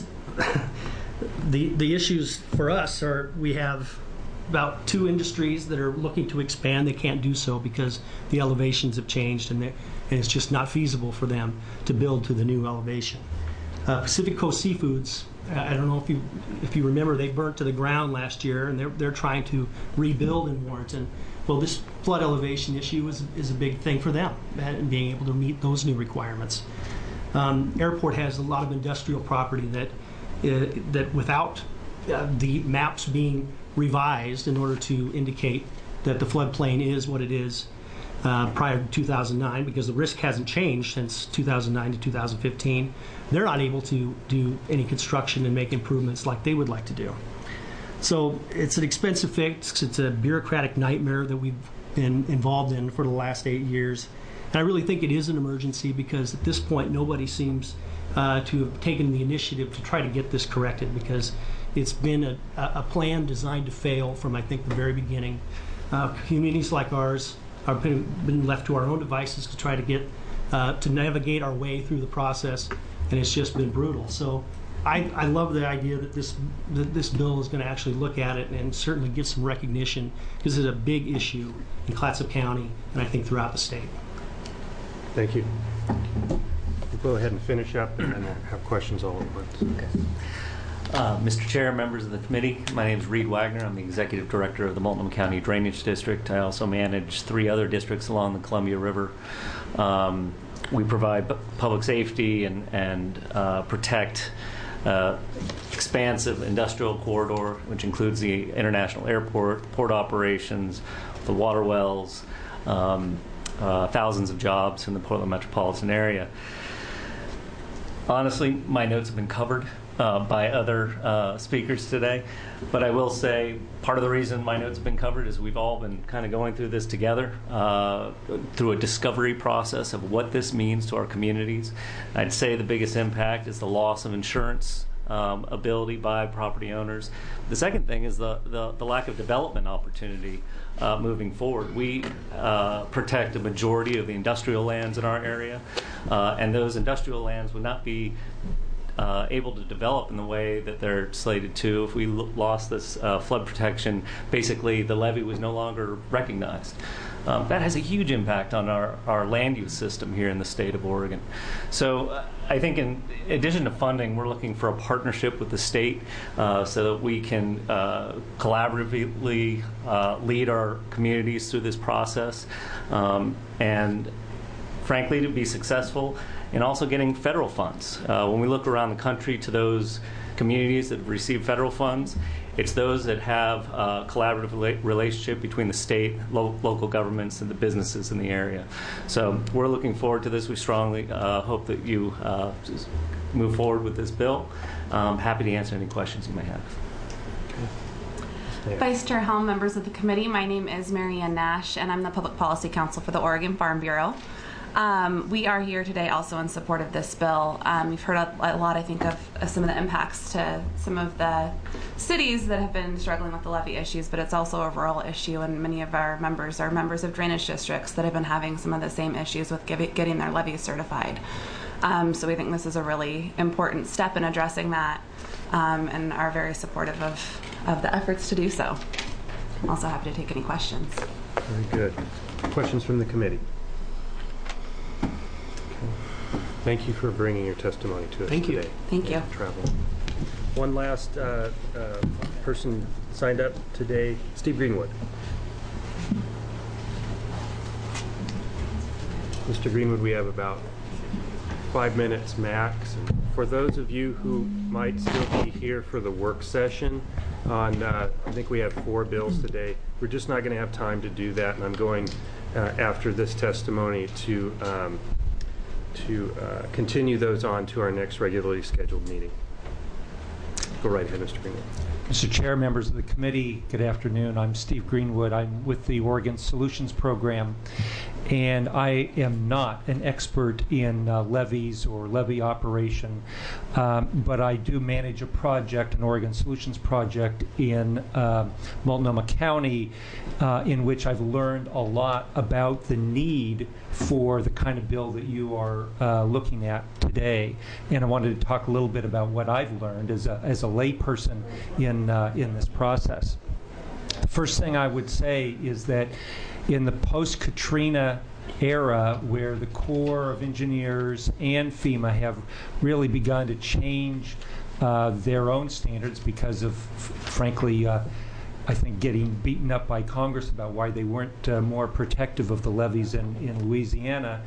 the issues for us are, we have about 2 industries that are looking to expand. They can't do so because the elevations have changed, and it's just not feasible for them to build to the new elevation. Pacific Coast Seafoods, I don't know if you remember, they burnt to the ground last year, and they're trying to rebuild in Warrenton. Well, this flood elevation issue is a big thing for them, and being able to meet those new requirements. Airport has a lot of industrial property that without the maps being revised in order to indicate that the floodplain is what it is prior to 2009, because the risk hasn't changed since 2009 to 2015, they're not able to do any construction and make improvements like they would like to do. So it's an expensive fix. It's a bureaucratic nightmare that we've been involved in for the last 8 years. And I really think it is an emergency, because at this point nobody seems to have taken the initiative to try to get this corrected, because it's been a plan designed to fail from, I think, the very beginning. Communities like ours have been left to our own devices to try to get to navigate our way through the process, and it's just been brutal. So I love the idea that this bill is going to actually look at it and certainly get some recognition, because it's a big issue in Clatsop County and I think throughout the state. Thank you. We'll go ahead and finish up, and then we'll have questions all at once. Okay. Mr. Chair, members of the committee, my name is Reed Wagner. I'm the Executive Director of the Multnomah County Drainage District. I also manage 3 other districts along the Columbia River. We provide public safety and protect expansive industrial corridor, which includes the international airport, port operations, the water wells, thousands of jobs in the Portland metropolitan area. Honestly, my notes have been covered by other speakers today, but I will say part of the reason my notes have been covered is we've all been kind of going through this together through a discovery process of what this means to our communities. I'd say the biggest impact is the loss of insurance ability by property owners. The second thing is the lack of development opportunity moving forward. We protect a majority of the industrial lands in our area, and those industrial lands would not be able to develop in the way that they're slated to. If we lost this flood protection, basically the levee was no longer recognized. That has a huge impact on our land use system here in the state of Oregon. So I think in addition to funding, we're looking for a partnership with the state so that we can collaboratively lead our communities through this process and frankly to be successful in also getting federal funds. When we look around the country to those communities that receive federal funds, it's those that have a collaborative relationship between the state, local governments, and the businesses in the area. So we're looking forward to this. We strongly hope that you move forward with this bill. Happy to answer any questions you may have. Vice Chair Helm, members of the committee, my name is Marianne Nash, and I'm the Public Policy Counsel for the Oregon Farm Bureau. We are here today also in support of this bill. We've heard a lot, I think, of some of the impacts to some of the cities that have been struggling with the levee issues, but it's also a rural issue, and many of our members are members of drainage districts that have been having some of the same issues with getting their levees certified. So we think this is a really important step in addressing that, and are very supportive of the efforts to do so. I'm also happy to take any questions. Very good. Questions from the committee? Thank you for bringing your testimony to us today. Thank you. Travel. One last person signed up today, Steve Greenwood. Mr. Greenwood, we have about 5 minutes max. And for those of you who might still be here for the work session on, I think we have 4 bills today. We're just not going to have time to do that, and I'm going after this testimony to continue those on to our next regularly scheduled meeting. Go right ahead, Mr. Greenwood. Mr. Chair, members of the committee, good afternoon. I'm Steve Greenwood. I'm with the Oregon Solutions Program, and I am not an expert in levees or levee operation, but I do manage a project, an Oregon Solutions project in Multnomah County, in which I've learned a lot about the need for the kind of bill that you are looking at today. And I wanted to talk a little bit about what I've learned as a layperson in this process. First thing I would say is that in the post-Katrina era, where the Corps of Engineers and FEMA have really begun to change their own standards because of, frankly, I think getting beaten up by Congress about why they weren't more protective of the levees in Louisiana,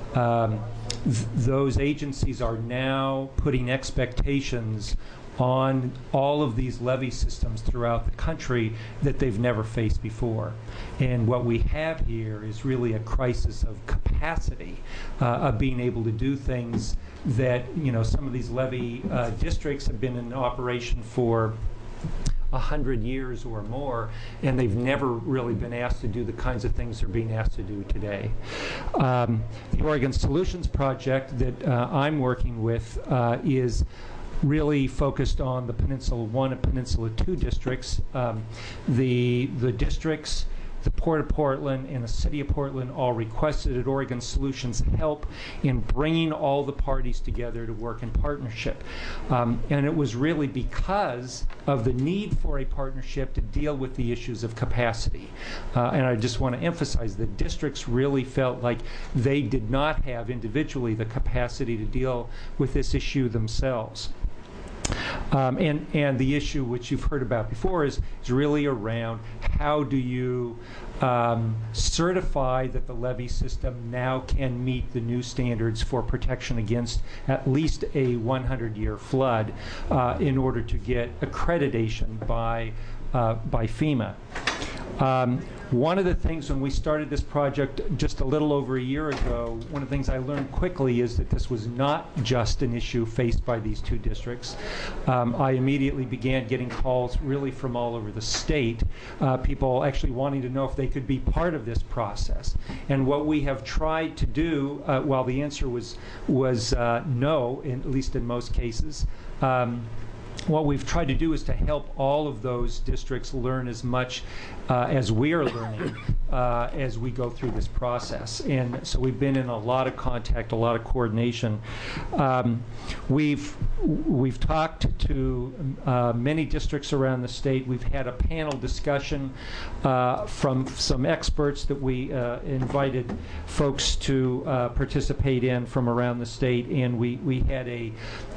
those agencies are now putting expectations on all of these levee systems throughout the country that they've never faced before. And what we have here is really a crisis of capacity, of being able to do things that, you know, some of these levee districts have been in operation for 100 years or more, and they've never really been asked to do the kinds of things they're being asked to do today. The Oregon Solutions Project that I'm working with is really focused on the Peninsula 1 and Peninsula 2 districts. The districts, the Port of Portland and the City of Portland, all requested at Oregon Solutions help in bringing all the parties together to work in partnership. And it was really because of the need for a partnership to deal with the issues of capacity. And I just want to emphasize that districts really felt like they did not have individually the capacity to deal with this issue themselves. And the issue which you've heard about before is really around how do you certify that the levee system now can meet the new standards for protection against at least a 100-year flood in order to get accreditation by FEMA. One of the things when we started this project just a little over a year ago, one of the things I learned quickly is that this was not just an issue faced by these two districts. I immediately began getting calls really from all over the state, people actually wanting to know if they could be part of this process. And what we have tried to do, while the answer was no, at least in most cases, what we've tried to do is to help all of those districts learn as much as we are learning as we go through this process. And so we've been in a lot of contact, a lot of coordination. We've talked to many districts around the state. We've had a panel discussion from some experts that we invited folks to participate in from around the state, and we had a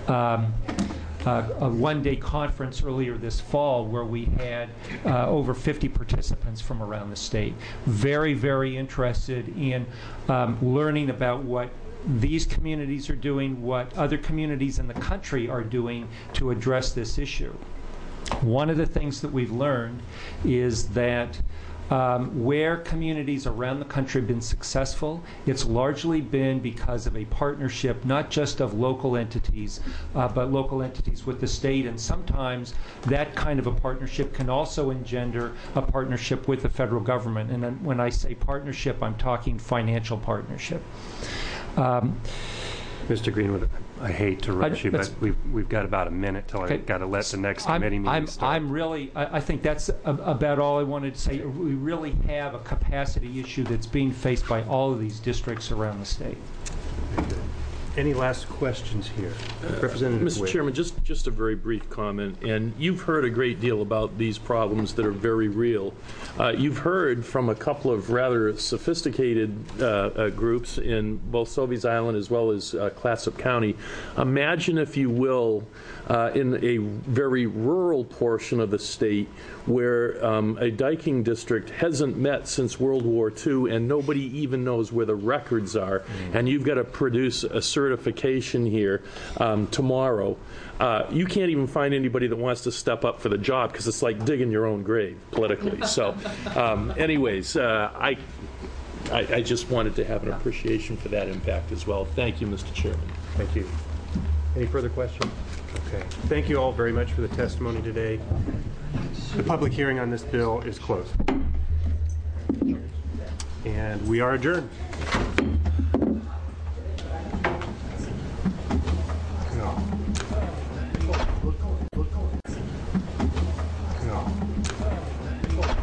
one-day conference earlier this fall where we had over 50 participants from around the state. Very, very interested in learning about what these communities are doing, what other communities in the country are doing to address this issue. One of the things that we've learned is that where communities around the country have been successful, it's largely been because of a partnership, not just of local entities, but local entities with the state. And sometimes that kind of a partnership can also engender a partnership with the federal government. And then when I say partnership, I'm talking financial partnership. Mr. Greenwood, I hate to rush you, but we've got about a minute till I've got to let the next committee meeting start. I think that's about all I wanted to say. We really have a capacity issue that's being faced by all of these districts around the state. Any last questions here? Representative Mr. Witt. Chairman, just a very brief comment. And you've heard a great deal about these problems that are very real. You've heard from a couple of rather sophisticated groups in both Sobeys Island as well as Clatsop County. Imagine, if you will, in a very rural portion of the state where a diking district hasn't met since World War II and nobody even knows where the records are, and you've got to produce a certification here tomorrow. You can't even find anybody that wants to step up for the job because it's like digging your own grave politically. So anyways, I just wanted to have an appreciation for that impact as well. Thank you, Mr. Chairman. Thank you. Any further questions? Okay. Thank you all very much for the testimony today. The public hearing on this bill is closed. And we are adjourned.